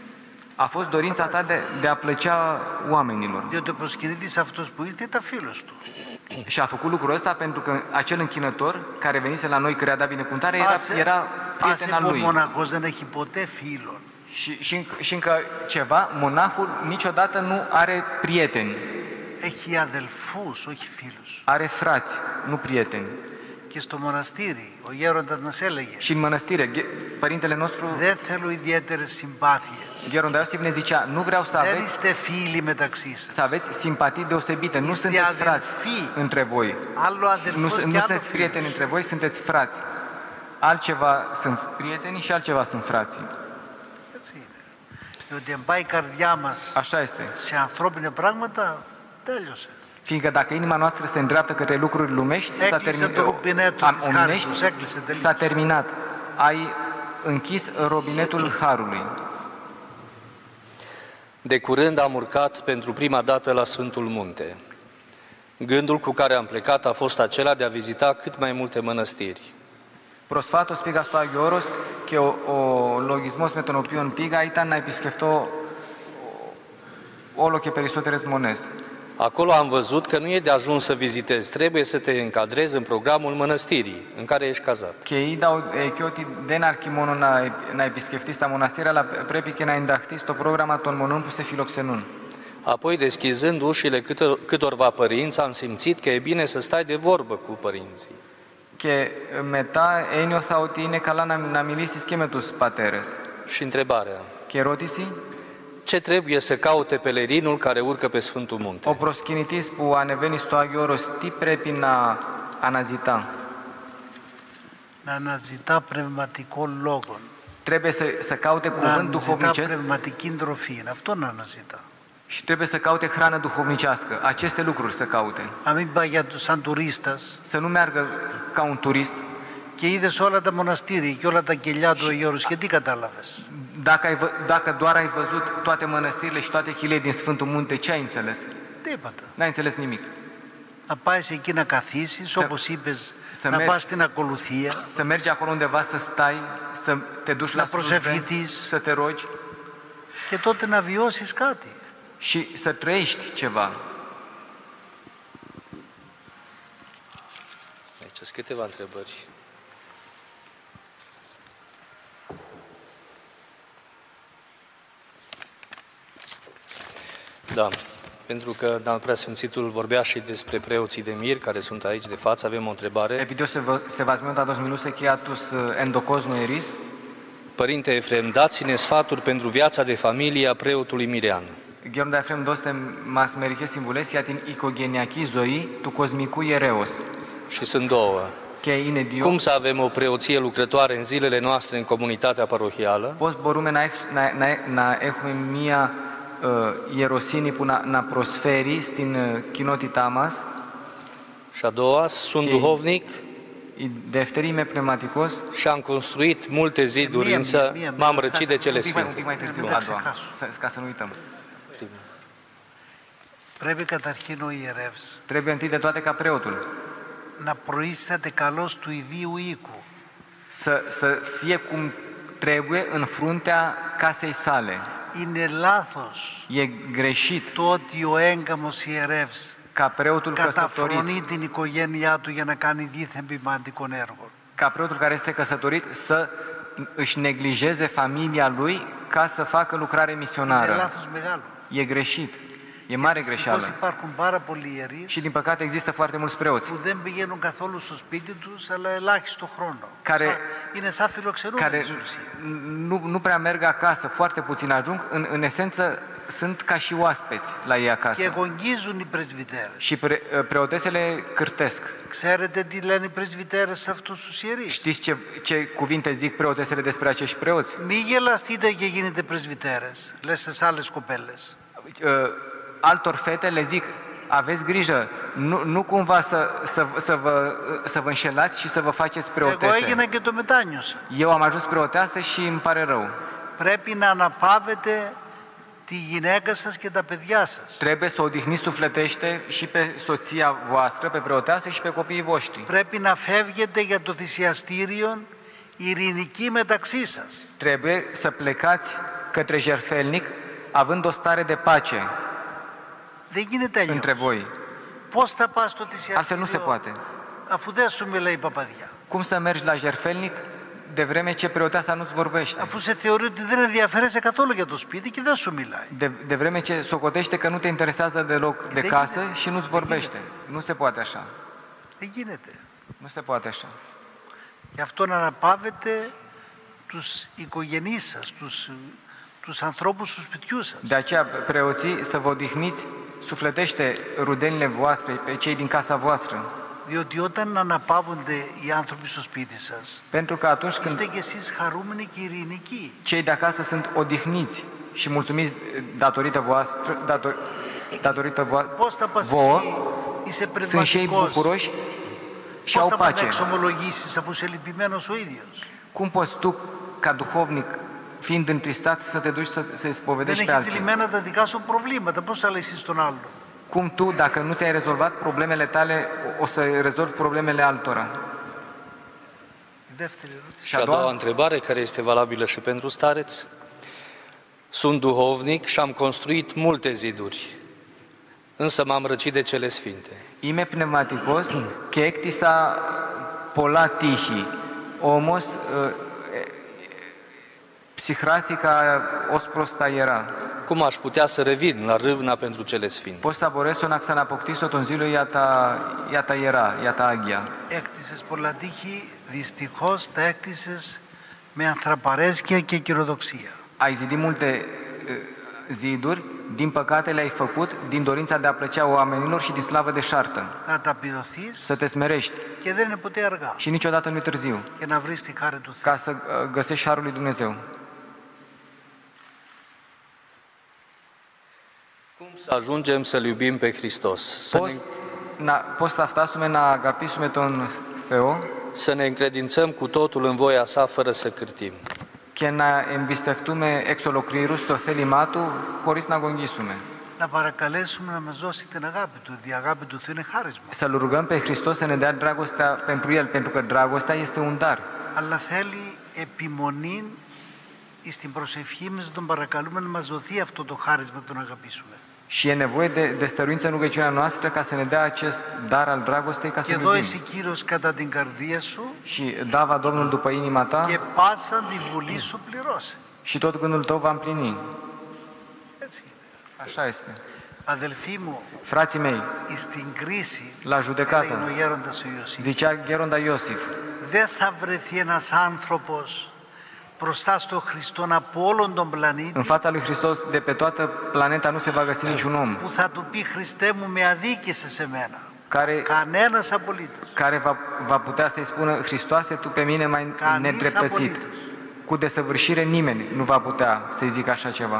S4: A fost dorința ta de, de a plăcea oamenilor.
S5: Διότι ο προσκυνήτης αυτός που ήρθε ήταν φίλος του.
S4: Și a făcut lucrul ăsta pentru că acel închinător care venise la noi, care a dat binecuvântare, era,
S5: Άσε,
S4: era prieten
S5: άσε
S4: al
S5: που ο
S4: lui.
S5: μοναχός δεν έχει ποτέ φίλων.
S4: Și, și, încă, și încă ceva, monahul niciodată nu are prieteni,
S5: Έχει αδελφούς, όχι φίλους.
S4: are frați, nu prieteni.
S5: Και στο μοναστήρι ο γέροντας μας έλεγε
S4: Și în mănăstire, ghe- părintele nostru,
S5: δεν θέλω ιδιαίτερες συμπάθειες.
S4: Gheronda Iosif, ne zicea, nu vreau să
S5: Δεν
S4: aveți,
S5: είστε φίλοι μεταξύ σας.
S4: să aveți simpatii deosebite, nu
S5: Este
S4: sunteți frați
S5: adevfi.
S4: între voi.
S5: Άλλο
S4: Nu,
S5: αδελφός
S4: nu
S5: και άλλο
S4: sunteți prieteni
S5: φίλος.
S4: între voi, sunteți frați. Altceva sunt prietenii și altceva sunt frații.
S5: Έτσι είναι. Διότι αν πάει η καρδιά μας
S4: Așa este.
S5: σε ανθρώπινα πράγματα, τέλειωσε.
S4: Fiindcă dacă inima noastră se îndreaptă către lucruri lumești, s-a
S5: Έκλεισε
S4: terminat,
S5: το ρομπινέτο
S4: am-
S5: της
S4: omenești,
S5: χάριτος, έκλεισε τελείως.
S4: s-a terminat. Ai închis robinetul harului.
S3: De curând am urcat pentru prima dată la Sfântul Munte. Gândul cu care am plecat a fost acela de a vizita cât mai multe mănăstiri.
S4: Προσφάτως πήγα στο Άγιο Όρος και ο, ο λογισμός με τον οποίο πήγα ήταν να επισκεφτώ όλο και περισσότερες μονές.
S3: Acolo am văzut că nu e de ajuns să vizitezi, trebuie să te încadrezi în programul mănăstirii în care ești cazat.
S4: Και είδα ε, και ότι δεν αρκεί μόνο να, να επισκεφτείς τα μοναστήρια, αλλά πρέπει και να ενταχθείς στο πρόγραμμα των μονών που σε φιλοξενούν.
S3: Apoi, deschizând ușile câtor, câtorva părinți, am simțit că e bine să stai de vorbă cu părinții.
S4: Και μετά ένιωθα ότι είναι καλά να, να μιλήσεις και με τους πατέρες.
S3: Și întrebarea,
S4: Και ερώτηση,
S3: ce trebuie să caute pelerinul care urcă pe Sfântul Munte?
S4: ο προσκυνητής που ανεβαίνει στο Άγιο Όρος, τι πρέπει να αναζητά?
S5: Να αναζητά πνευματικών λόγων.
S4: Trebuie să, să caute
S5: Να
S4: cuvânt
S5: αναζητά
S4: duhovnicesc
S5: πνευματική τροφή. Αυτό να αναζητά.
S4: și trebuie să caute hrană duhovnicească. Aceste lucruri să caute.
S5: Να μην πάει για το- σαν τουρίστας
S4: Să nu meargă ca un turist.
S5: και είδες όλα τα μοναστήρια και όλα τα κελιά του Αγίου Όρους και τι κατάλαβες?
S4: Dacă, ai, vă- dacă doar ai văzut toate mănăstirile și toate chilele din Sfântul Munte, ce ai înțeles?
S5: Τίποτα.
S4: N-ai înțeles nimic.
S5: Να πάει εκεί να καθίσεις,
S4: Σε-
S5: όπως είπες,
S4: σε
S5: να
S4: μέ-
S5: πας στην ακολουθία,
S4: Să mergi acolo undeva să stai, să te duci la
S5: La
S4: slujbe,
S5: prosephitis.
S4: să te rogi
S5: και τότε να βιώσεις κάτι.
S4: și să trăiești ceva.
S3: Aici sunt câteva întrebări. Da, pentru că doamna Preasfințitul vorbea și despre preoții de mir care sunt aici de față, avem o întrebare.
S4: Επειδή ο Σεβα- Σεβασμιότατος μιλούσε και για τους ε, ενδοκόσμου ιερείς,
S3: Părinte Efrem, dați-ne sfaturi pentru viața de familie a preotului Mirean.
S4: Γέροντα Εφραίμ, δώστε μας μερικές συμβουλές για την οικογενειακή ζωή του κοσμικού ιερέως.
S3: Și sunt două.
S4: Και είναι δύο.
S3: Cum să avem o preoție lucrătoare în zilele noastre în comunitatea parohială?
S4: Πώς μπορούμε να, έχ- να, να, να έχουμε μία ε, ιεροσύνη που να, να προσφέρει στην ε, κοινότητά μας.
S3: Și a doua, sunt
S4: Ok.
S3: duhovnic
S4: Η δεύτερη, είμαι πνευματικός.
S3: și am construit multe ziduri,
S5: Mie,
S3: însă
S5: mie, mie,
S3: m-am
S5: mie.
S3: răcit de cele
S4: Un pic mai- un pic
S3: sfinte.
S4: mai târziu,
S5: Μην
S4: a
S5: τα
S4: doua,
S5: ξεχάσω.
S4: să- ca să nu uităm.
S5: Πρέπει καταρχήν ο ιερεύς
S4: Trebuie întâi de toate ca preotul
S5: να προείσταται καλός του ιδίου οίκου.
S4: să, să fie cum trebuie în fruntea casei sale.
S5: Είναι λάθος
S4: E greșit
S5: το ότι ο έγκαμος ιερεύς
S4: ca preotul căsătorit,
S5: καταφρονεί την οικογένειά του για να κάνει δίθεν ποιμαντικών έργων.
S4: ca preotul care este căsătorit să își neglijeze familia lui ca să facă lucrare
S5: Είναι
S4: misionară.
S5: λάθος μεγάλο.
S4: E greșit. E mare
S5: Δυστυχώς
S4: greșeală.
S5: υπάρχουν πάρα πολλοί ieriși
S4: Și din păcate există foarte mulți preoți
S5: που δεν πηγαίνουν καθόλου στο σπίτι τους, αλλά ελάχιστο χρόνο.
S4: Care-
S5: Σα- Είναι σαν φιλοξενούμενοι
S4: care
S5: στην ουσία.
S4: nu, nu prea merg acasă, foarte puțin ajung, în, în esență sunt ca și oaspeți la ei
S5: Και
S4: acasă.
S5: εγωγγίζουν οι πρεσβυτέρες.
S4: Și pre, preotesele cârtesc.
S5: Ξέρετε τι λένε οι πρεσβυτέρες σε αυτούς τους ιερείς?
S4: Știți ce, ce cuvinte zic preotesele despre acești preoți?
S5: Μη γελαστείτε και γίνετε πρεσβυτέρες, λες στις άλλες κοπέλες.
S4: Uh, Altor fete le zic, aveți grijă, nu, nu cumva să, să, să, vă, să vă înșelați și să vă faceți
S5: Εγώ
S4: preotese.
S5: έγινα και το μετάνιωσα.
S4: Eu am ajuns preoteasă și îmi pare rău.
S5: Πρέπει να αναπαύετε τη γυναίκα σας και τα παιδιά σας.
S4: Trebuie să odihniți sufletește și pe soția voastră, pe preoteasă și pe copiii voștri.
S5: Πρέπει να φεύγετε για το θυσιαστήριο ειρηνική μεταξύ σας.
S4: Trebuie să plecați către jertfelnic având o stare de pace
S5: Δεν γίνεται
S4: între
S5: αλλιώς.
S4: voi.
S5: Πώς θα πας στο
S4: Altfel nu se
S5: θυσιαστήριο
S4: poate.
S5: αφού δεν σου μιλάει η παπαδιά?
S4: Cum să mergi la jertfelnic de vreme ce preoteasa nu-ți vorbește?
S5: Αφού σε θεωρεί ότι δεν ενδιαφέρεσαι καθόλου για το σπίτι και δεν σου μιλάει.
S4: De, de vreme ce socotește că nu te interesează deloc de
S5: De
S4: casă
S5: gine.
S4: și nu-ți
S5: De
S4: vorbește.
S5: gine.
S4: Nu se poate așa.
S5: Δεν γίνεται.
S4: Nu se poate așa.
S5: Γι' αυτό να αναπαύετε τους οικογενείς σας, τους, τους ανθρώπους του σπιτιού σας.
S4: De aceea, preoții, să vă odihniți sufletește rudenile voastre, pe cei din casa voastră.
S5: Διότι όταν αναπαύονται οι άνθρωποι στο σπίτι σας,
S4: Pentru că atunci când
S5: είστε κι εσείς χαρούμενοι και ειρηνικοί.
S4: cei de acasă sunt odihniți și mulțumiți datorită voastră, dator, datorită vo-
S5: Πώς θα πας
S4: vouă,
S5: εσύ, είσαι
S4: sunt și ei
S5: πνευματικός,
S4: bucuroși și
S5: πώς
S4: au
S5: θα πας να
S4: pace.
S5: εξομολογήσεις αφού είσαι λυπημένος ο ίδιος?
S4: Cum poți tu, ca duhovnic, fiind întristat, să te duci să se
S5: Δεν
S4: spovedești pe
S5: έχεις
S4: alții?
S5: λυμμένα τα δικά σου προβλήματα, πώς θα λύσεις τον άλλον?
S4: Cum tu, dacă nu ți-ai rezolvat problemele tale, o să rezolvi problemele altora?
S5: Η δεύτερη ερώτηση.
S3: Și a doua întrebare, care este valabilă și pentru stareți. Sunt duhovnic și am construit multe ziduri, însă m-am răcit de cele sfinte.
S4: Είμαι πνευματικός και έκτισα πολλά τείχη. Όμως ε, ε, ψυχράθηκα ως προς τα ιερά.
S3: Cum aș putea să revin la râvna pentru cele sfinte?
S4: Πώς θα μπορέσω να ξαναποκτήσω τον ζήλο για τα, για τα ιερά, για τα Άγια?
S5: Έκτισες πολλά τείχη, δυστυχώς τα έκτισες με ανθραπαρέσκεια και κυροδοξία.
S4: Ai zidit multe uh, ziduri, din păcate le-ai făcut din dorința de a plăcea oamenilor și din slavă de șartă.
S5: Να τα πειρωθείς
S4: Să te smerești
S5: και δεν είναι ποτέ αργά
S4: și niciodată nu-i târziu,
S5: για να βρεις τη χάρη του Θεού.
S4: ca să uh, găsești harul lui Dumnezeu.
S3: Cum să ajungem să-L iubim pe Hristos? Să ne,
S4: Πώς, να, πώς θα φτάσουμε να αγαπήσουμε τον Θεό
S3: să ne încredințăm cu totul în voia sa, fără să cârtim.
S4: και να εμπιστευτούμε εξ ολοκλήρου στο θέλημά Του χωρίς να αγωνγίσουμε.
S5: Να παρακαλέσουμε να μας δώσει την αγάπη του, διότι η αγάπη του Θεού είναι χάρισμα.
S4: Să-L rugăm pe Hristos să ne dea dragostea pentru El, pentru că dragostea este un dar.
S5: Αλλά θέλει επιμονή στην προσευχή μας, τον παρακαλούμε να μας δοθεί αυτό το χάρισμα, τον αγαπήσουμε.
S4: Și e nevoie de, de stăruință în rugăciunea noastră ca să ne dea acest dar al dragostei ca
S5: Και
S4: să-L
S5: δώσει
S4: iubim.
S5: Κύριος κατά την καρδία σου
S4: Și da va Domnul după inima ta
S5: και πάσα τη βουλή σου πληρώσει.
S4: și tot gândul tău va împlini.
S5: Έτσι είναι.
S4: Așa este.
S5: Αδελφοί μου,
S4: Frații mei,
S5: στην κρίση,
S4: la judecată,
S5: έλεγε ο γέροντας ο Ιωσήφ,
S4: zicea Gheronda Iosif,
S5: δεν θα βρεθεί ένας άνθρωπος μπροστά στο Χριστόν από όλον τον
S4: în
S5: πλανήτη
S4: fața lui Hristos de pe toată planeta nu se va găsi niciun om
S5: που θα του πει Χριστέ μου με αδίκησες εμένα.
S4: care,
S5: Κανένας απολύτως.
S4: care va, va putea să-i spună Hristoase, tu pe mine m-ai
S5: Canis
S4: nedreptățit.
S5: apolitus.
S4: Cu desăvârșire nimeni nu va putea să-i zică așa ceva.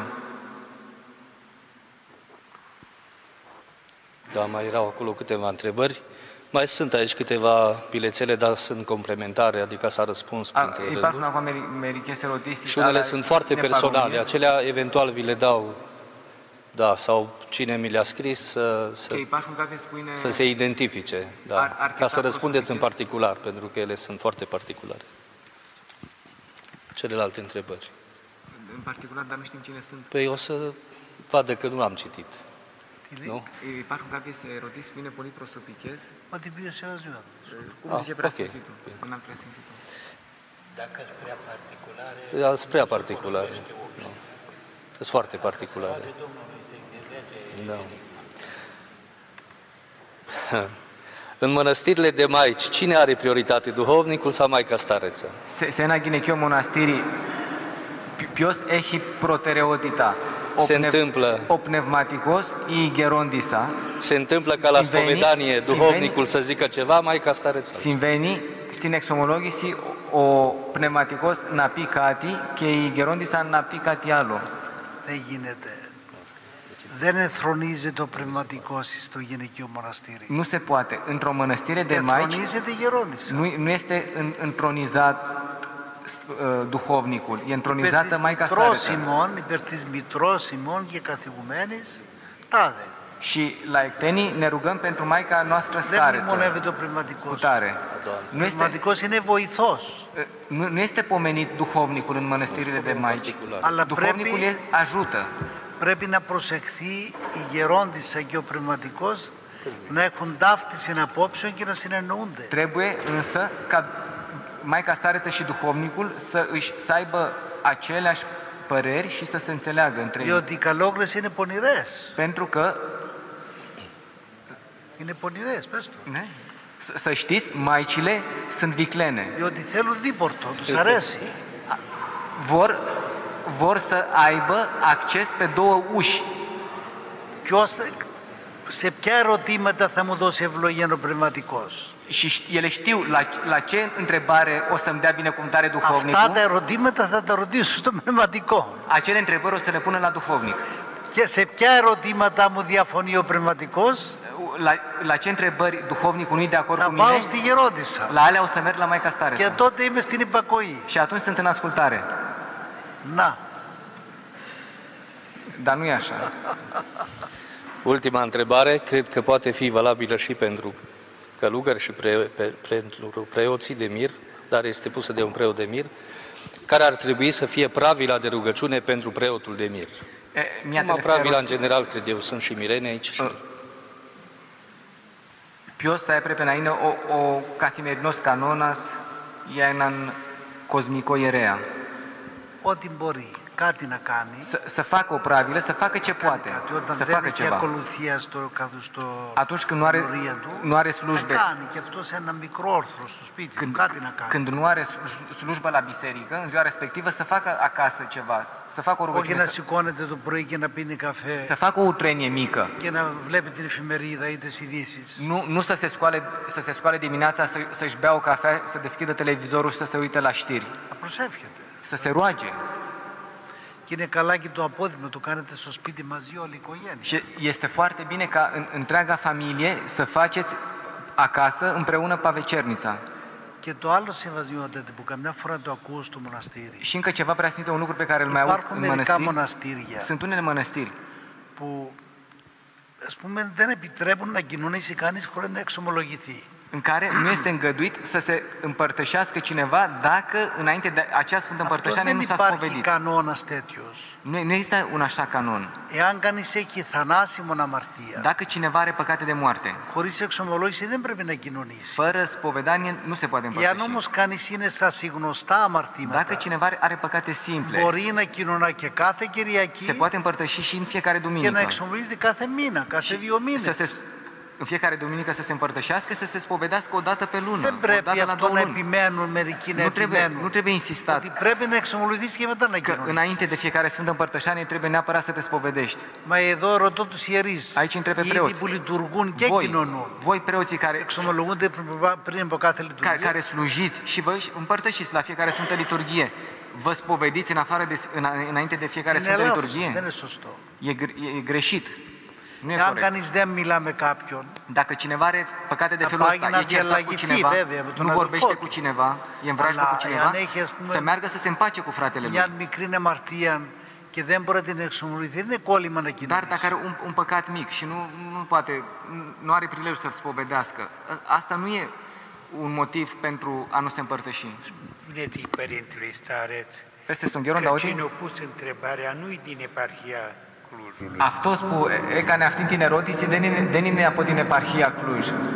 S3: Da, mai erau acolo câteva întrebări. Mai sunt aici câteva bilețele, dar sunt complementare, adică s-a răspuns
S4: A,
S3: printre
S4: Υπάρχουν
S3: rânduri.
S4: acum meri- meriches erotistici.
S3: Și unele
S4: ale
S3: sunt foarte personale,
S4: neparoniesc,
S3: acelea eventual vi le dau, da, sau cine mi le-a scris să,
S4: Και
S3: să,
S4: υπάρχουν κάποιες που είναι...
S3: să se identifice, da,
S4: Ar- ar
S3: ca să
S4: cheta
S3: răspundeți în
S4: prosopichez.
S3: particular, pentru că ele sunt foarte particulare. Celelalte întrebări.
S4: În particular, dar nu știm cine sunt.
S3: Păi o să vadă că nu am citit, nu?
S4: Υπάρχουν κάποιες ερωτήσεις που είναι πολύ προσωπικές.
S5: Ό,τι πει ο Σεβασμιώτης.
S4: Cum
S3: Ah,
S4: zice
S3: ok.
S4: Preasfințitul? Un alt Preasfințitul.
S5: Dacă sunt prea particulare...
S3: Sunt prea particulare. Da. Sunt foarte particulare. Da. În mănăstirile de maici, cine are prioritate, duhovnicul sau Maica Stareță?
S4: Σε, σε ένα γυναικείο μοναστήρι, ποιος έχει προτεραιότητα, ο,
S3: Se
S4: πνευ,
S3: întâmplă,
S4: ο πνευματικός ή η γερόντισσα?
S3: se întâmplă ca la
S4: Συμβeni-
S3: spovedanie
S4: συμβeni-
S3: duhovnicul să zică ceva, Maica Stareță.
S4: Συμβαίνει στην εξομολόγηση ο πνευματικός να πει κάτι και η γερόντισσα να πει κάτι άλλο.
S5: Δεν γίνεται. Δεν ενθρονίζεται ο πνευματικός στο γυναικείο μοναστήρι.
S4: Nu se poate. Într-o mănăstire de maici
S5: Ενθρονίζεται η γερόντισσα.
S4: nu, nu este în, întronizat uh, duhovnicul, e
S5: Υπέρ
S4: întronizată
S5: της
S4: Maica
S5: μητρός
S4: Stareță.
S5: ημών, υπέρ της μητρός ημών και καθηγουμένης, τάδε.
S4: Și la ectenii ne rugăm pentru Maica noastră
S5: Δεν
S4: stareță,
S5: μνημονεύεται ο
S4: cu
S5: πνευματικός.
S4: tare.
S5: Ο
S4: Nu este,
S5: πνευματικός είναι βοηθός.
S4: nu, nu este pomenit duhovnicul în mănăstirile de maici.
S5: Αλλά
S4: Duhovnicul
S5: πρέπει,
S4: e, ajută.
S5: πρέπει να προσεχθεί η γερόντισσα και ο πνευματικός να έχουν ταύτιση απόψεων και να συνεννοούνται.
S4: Trebuie însă ca Maica stareță și duhovnicul să, își, să aibă aceleași păreri și să se înțeleagă între ei.
S5: Διότι οι καλόγρες είναι πονηρές.
S4: Pentru că,
S5: Είναι πονηρές, πες το.
S4: ne? Să- să știți, maicile sunt viclene.
S5: Διότι θέλουν δίπορτο, τους αρέσει.
S4: Vor, vor să aibă acces pe două uși.
S5: Ποιος, θα- σε ποια ερωτήματα θα μου δώσει ευλογία ο πνευματικός.
S4: Și ș- ele știu la, la ce întrebare o să-mi dea binecuvântare
S5: Αυτά τα
S4: duhovnicul,
S5: ερωτήματα θα τα ρωτήσω στο πνευματικό.
S4: acele întrebări o să le pună la duhovnic.
S5: Και σε ποια ερωτήματα μου διαφωνεί ο πνευματικός,
S4: La, la ce întrebări duhovnicul nu e de acord
S5: θα
S4: cu
S5: πάω
S4: mine,
S5: στη γερόντισσα.
S4: la alea o să merg la Maica
S5: Και
S4: Stareță.
S5: τότε είμαι στην υπακοή.
S4: Și atunci sunt în ascultare.
S5: Να,
S4: Dar nu e așa.
S3: Ultima întrebare, cred că poate fi valabilă și pentru călugări și pre, pe, pentru preoții de mir, dar este pusă de un preot de mir, care ar trebui să fie pravila de rugăciune pentru preotul de mir.
S4: E, mi-a
S3: Numai
S4: telefonat
S3: pravila în
S4: rost-
S3: general, cred eu, sunt și mirene aici. Și...
S4: Ποιος θα έπρεπε να είναι ο, ο καθημερινός κανόνας για έναν κοσμικό ιερέα.
S5: ό,τι μπορεί, κάτι να κάνει.
S4: Să, să facă o pravilă, să facă ce poate,
S5: Κάτι, όταν
S4: să
S5: δεν
S4: facă
S5: έχει
S4: ceva.
S5: ακολουθία στο, κάτω στο
S4: Atunci când nu are,
S5: λωρία του,
S4: nu are
S5: να
S4: slujbe,
S5: κάνει και αυτό σε ένα μικρό όρθρο στο σπίτι του,
S4: când,
S5: κάτι να κάνει.
S4: când nu are slu- slujbă la biserică, în ziua respectivă, să facă acasă ceva, să facă o
S5: Όχι
S4: rugăciune,
S5: να
S4: să,
S5: σηκώνεται το πρωί και να πίνει καφέ
S4: să facă o utrenie mică.
S5: και να βλέπει την εφημερίδα ή τις ειδήσεις.
S4: Nu, nu să, se scoale, să se scoale dimineața, să, să-și bea o cafea, să deschidă televizorul și să se uite la știri.
S5: Να προσεύχεται.
S4: Să se roage.
S5: Και είναι καλά και το απόδειγμα το κάνετε στο σπίτι μαζί όλη η οικογένεια.
S4: Și este foarte bine ca în întreaga familie să faceți acasă împreună pavecernița.
S5: Και το άλλο σεβασμιότατε που καμιά φορά το ακούω στο μοναστήρι.
S4: Și încă ceva preasfinte, un lucru pe care îl mai aud
S5: Υπάρχουν
S4: în
S5: μερικά
S4: mănăstiri.
S5: μοναστήρια
S4: Sunt unele mănăstiri
S5: που ας πούμε δεν επιτρέπουν να κοινωνήσει κανείς χωρίς να εξομολογηθεί.
S4: în care nu este îngăduit să se împărtășească cineva dacă înainte de acea Sfântă
S5: Αυτό
S4: Împărtășanie
S5: δεν
S4: nu s-a
S5: υπάρχει
S4: spovedit.
S5: κανόνας τέτοιος.
S4: Nu, nu există un așa canon.
S5: Εάν κανείς έχει θανάσιμον αμαρτία,
S4: Dacă cineva are păcate de moarte,
S5: χωρίς εξομολόγηση δεν πρέπει να κοινωνήσει.
S4: fără spovedanie nu se poate
S5: Εάν
S4: împărtăși.
S5: όμως κανείς είναι στα συγνωστά
S4: Dacă
S5: αμαρτήματα,
S4: cineva are păcate simple,
S5: μπορεί να κοινωνά και κάθε
S4: se
S5: Κυριακή
S4: poate împărtăși și în fiecare
S5: και να
S4: duminică.
S5: εξομολογείται κάθε μήνα, κάθε δύο
S4: Să
S5: μήνες.
S4: se, în fiecare duminică să se împărtășească, să se spovedească o dată pe lună,
S5: Δεν
S4: o
S5: πρέπει
S4: dată la
S5: αυτό
S4: două
S5: να
S4: luni.
S5: επιμένουν μερικοί να
S4: Nu trebuie, nu
S5: επιμένουν.
S4: trebuie insistat
S5: Ότι πρέπει να εξομολογηθείς και μετά να
S4: că înainte
S5: κοινωνήσεις.
S4: de fiecare Sfântă Împărtășanie trebuie neapărat să te spovedești.
S5: Μα εδώ ρωτώ τους ιερείς,
S4: Aici întrebe
S5: οι ήδη
S4: preoți.
S5: που λειτουργούν και
S4: Voi,
S5: κοινωνούν,
S4: voi preoții care,
S5: εξομολογούνται πριν- πριν από κάθε
S4: care,
S5: λειτουργία.
S4: care slujiți și vă împărtășiți la fiecare Sfântă Liturghie, vă spovediți în afară de, în, înainte de fiecare
S5: Είναι
S4: Sfântă
S5: λάθος,
S4: Liturghie?
S5: δεν είναι σωστό.
S4: E, gr- e greșit. Nu e
S5: Εάν
S4: corect.
S5: κανείς δεν μιλά με κάποιον,
S4: Dacă cineva are păcate de
S5: Θα
S4: felul
S5: πάει
S4: ăsta,
S5: να
S4: e certat cu
S5: διαλλαγηθεί,
S4: cineva,
S5: βέβαια, με τον
S4: nu
S5: αδελφό
S4: vorbește
S5: του.
S4: cu cineva, e în vrajbă
S5: Αλλά
S4: cu cineva,
S5: εάν έχει, ας πούμε,
S4: să meargă să se împace cu fratele lui.
S5: μια μικρή αμαρτία και δεν μπορεί να την εξομολογηθεί, δεν είναι κόλλημα να
S4: Dar
S5: κοινωνήσει.
S4: dacă are un, un păcat mic și nu, nu poate, nu are prilejul să-l spovedească, asta nu e un motiv pentru a nu se împărtăși.
S2: Spuneți Părintelui Stareț
S4: Πέστε στον Γέροντα
S2: că
S4: ότι
S2: cine a pus întrebarea nu-i din eparhia Clujului.
S4: αυτός που έκανε αυτή την ερώτηση δεν είναι, δεν είναι από την επαρχία Κλουζ.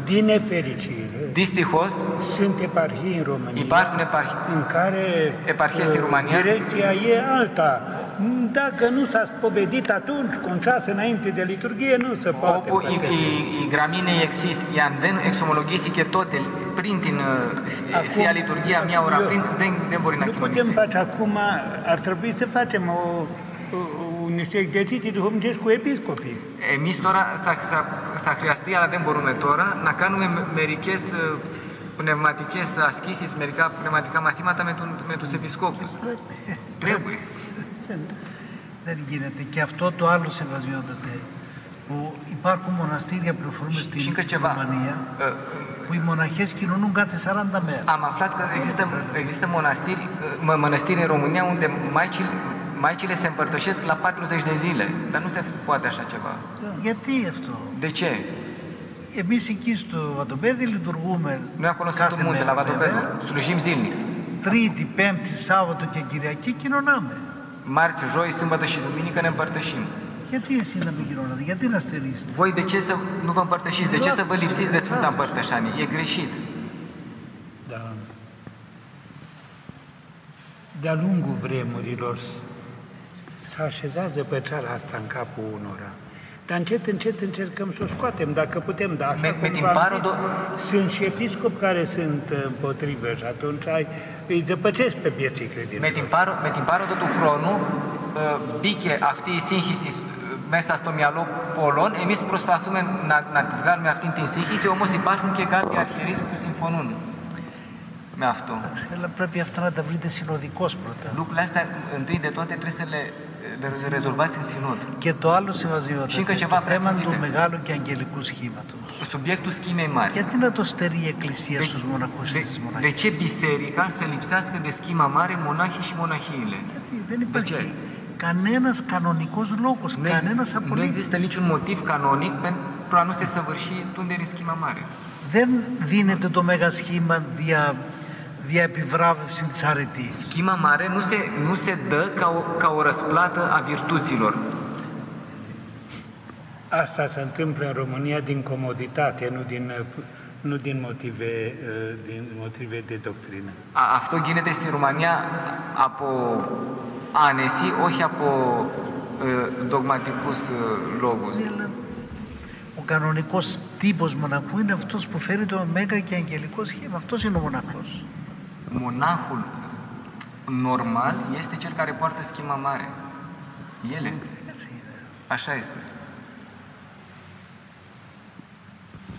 S2: Din nefericire,
S4: Δυστυχώς
S2: sunt eparhii în România
S4: υπάρχουν επαρχ...
S2: în care
S4: eparhίες στη
S2: uh,
S4: Ρουμανία
S2: direcția e alta. Dacă nu s-a spovedit atunci, cu un ceas înainte de liturghie, nu se poate.
S4: όπου η, η, η γραμμή είναι η εξής, εάν δεν εξομολογήθηκε τότε πριν την uh, Θεία Λειτουργία μια ώρα πριν, δεν, δεν μπορεί να
S2: Nu putem
S4: κοινωνήσει.
S2: face acum, ar trebui să facem o, o, o, niște exerciții duhovnicești cu episcopii.
S4: Εμείς τώρα θα, θα, θα χρειαστεί, αλλά δεν μπορούμε τώρα, να κάνουμε μερικές uh, πνευματικές ασκήσεις, μερικά πνευματικά μαθήματα με, τον, με τους επισκόπους. Πρέπει.
S5: Δεν γίνεται. Και αυτό το άλλο σεβασμιότατε, που υπάρχουν μοναστήρια, πληροφορούμε στην
S4: Și încă ceva.
S5: Ρουμανία,
S4: Uh,
S5: που οι μοναχές κοινωνούν κάθε σαράντα μέρες.
S4: Am aflat că există, există monastiri, mă, mănăstiri în România unde maicile, maicile se împărtășesc la patruzeci de zile. Dar nu se poate așa ceva.
S5: Γιατί αυτό?
S4: De ce?
S5: Εμείς εκεί στο Βατοπέδι λειτουργούμε
S4: Noi acolo în
S5: κάθε
S4: Sfântul Munte, la
S5: μέρα, βέβαια.
S4: Vadopedul, slujim zilnic.
S5: Τρίτη, Πέμπτη, Σάββατο και Κυριακή κοινωνάμε.
S4: Marți, joi, sâmbătă și duminică ne împărtășim.
S5: Γιατί εσείς να μην κοινωνάτε, γιατί να στερήσετε?
S4: Voi de ce să nu vă împărtășiți? De ce să vă lipsiți de Sfânta Împărtășanie? E greșit.
S2: Da. De-a lungul vremurilor se așezează păceala asta în capul unora. Dar încet, încet încercăm să o scoatem, dacă putem, dar așa
S4: Me-
S2: cum
S4: me
S2: v-am
S4: timparo
S2: zis,
S4: do-
S2: sunt și episcopi care sunt împotrivă și atunci ai, îi zăpăcesc pe vieții
S4: Με
S2: credincioși.
S4: την, πάρο, με την πάροδο του χρόνου ε, μπήκε αυτή η σύγχυση μέσα στο μυαλό πολλών. Εμείς προσπαθούμε να, να τη βγάλουμε αυτή την σύγχυση, όμως υπάρχουν και κάποιοι αρχιερείς που συμφωνούν με αυτό.
S5: Αλλά πρέπει αυτά να τα βρείτε συνοδικώς πρώτα.
S4: Lucrurile astea, întâi de toate, trebuie să le, le rezolvați în sinod.
S5: Και το άλλο σεβασμιότατε,
S4: Și încă
S5: το
S4: ceva,
S5: θέμα του
S4: preasfințite.
S5: μεγάλου και αγγελικού σχήματος.
S4: Subiectul schimei mari.
S5: Γιατί να το στερεί η Εκκλησία
S4: De,
S5: στους μοναχούς και
S4: de,
S5: στις
S4: de
S5: μοναχές?
S4: ce biserica să lipsească de schima mare monahii și monahiile?
S5: Γιατί δεν
S4: ce?
S5: υπάρχει κανένας κανονικός λόγος,
S4: Nu,
S5: κανένας
S4: nu
S5: απολύτως.
S4: există niciun motiv canonic pentru a nu se săvârși tundere în schima mare.
S5: Δεν δίνεται το μέγα σχήμα δια, δια επιβράβευση της αρετής.
S4: Schima mare nu se, nu se dă ca o, ca o răsplată a virtuților.
S2: Asta se întâmplă în România din comoditate, nu din, nu din, motive, din motive de doctrină.
S4: Α, αυτό γίνεται στη Ρουμανία από άνεση, όχι από ε, δογματικούς ε, λόγους.
S5: Ο κανονικός τύπος μοναχού είναι αυτός που φέρει το μέγα και αγγελικό σχήμα. Αυτός είναι ο μοναχός.
S4: Monahul normal este cel care poartă schima mare. El este.
S5: Έτσι είναι.
S4: Așa este.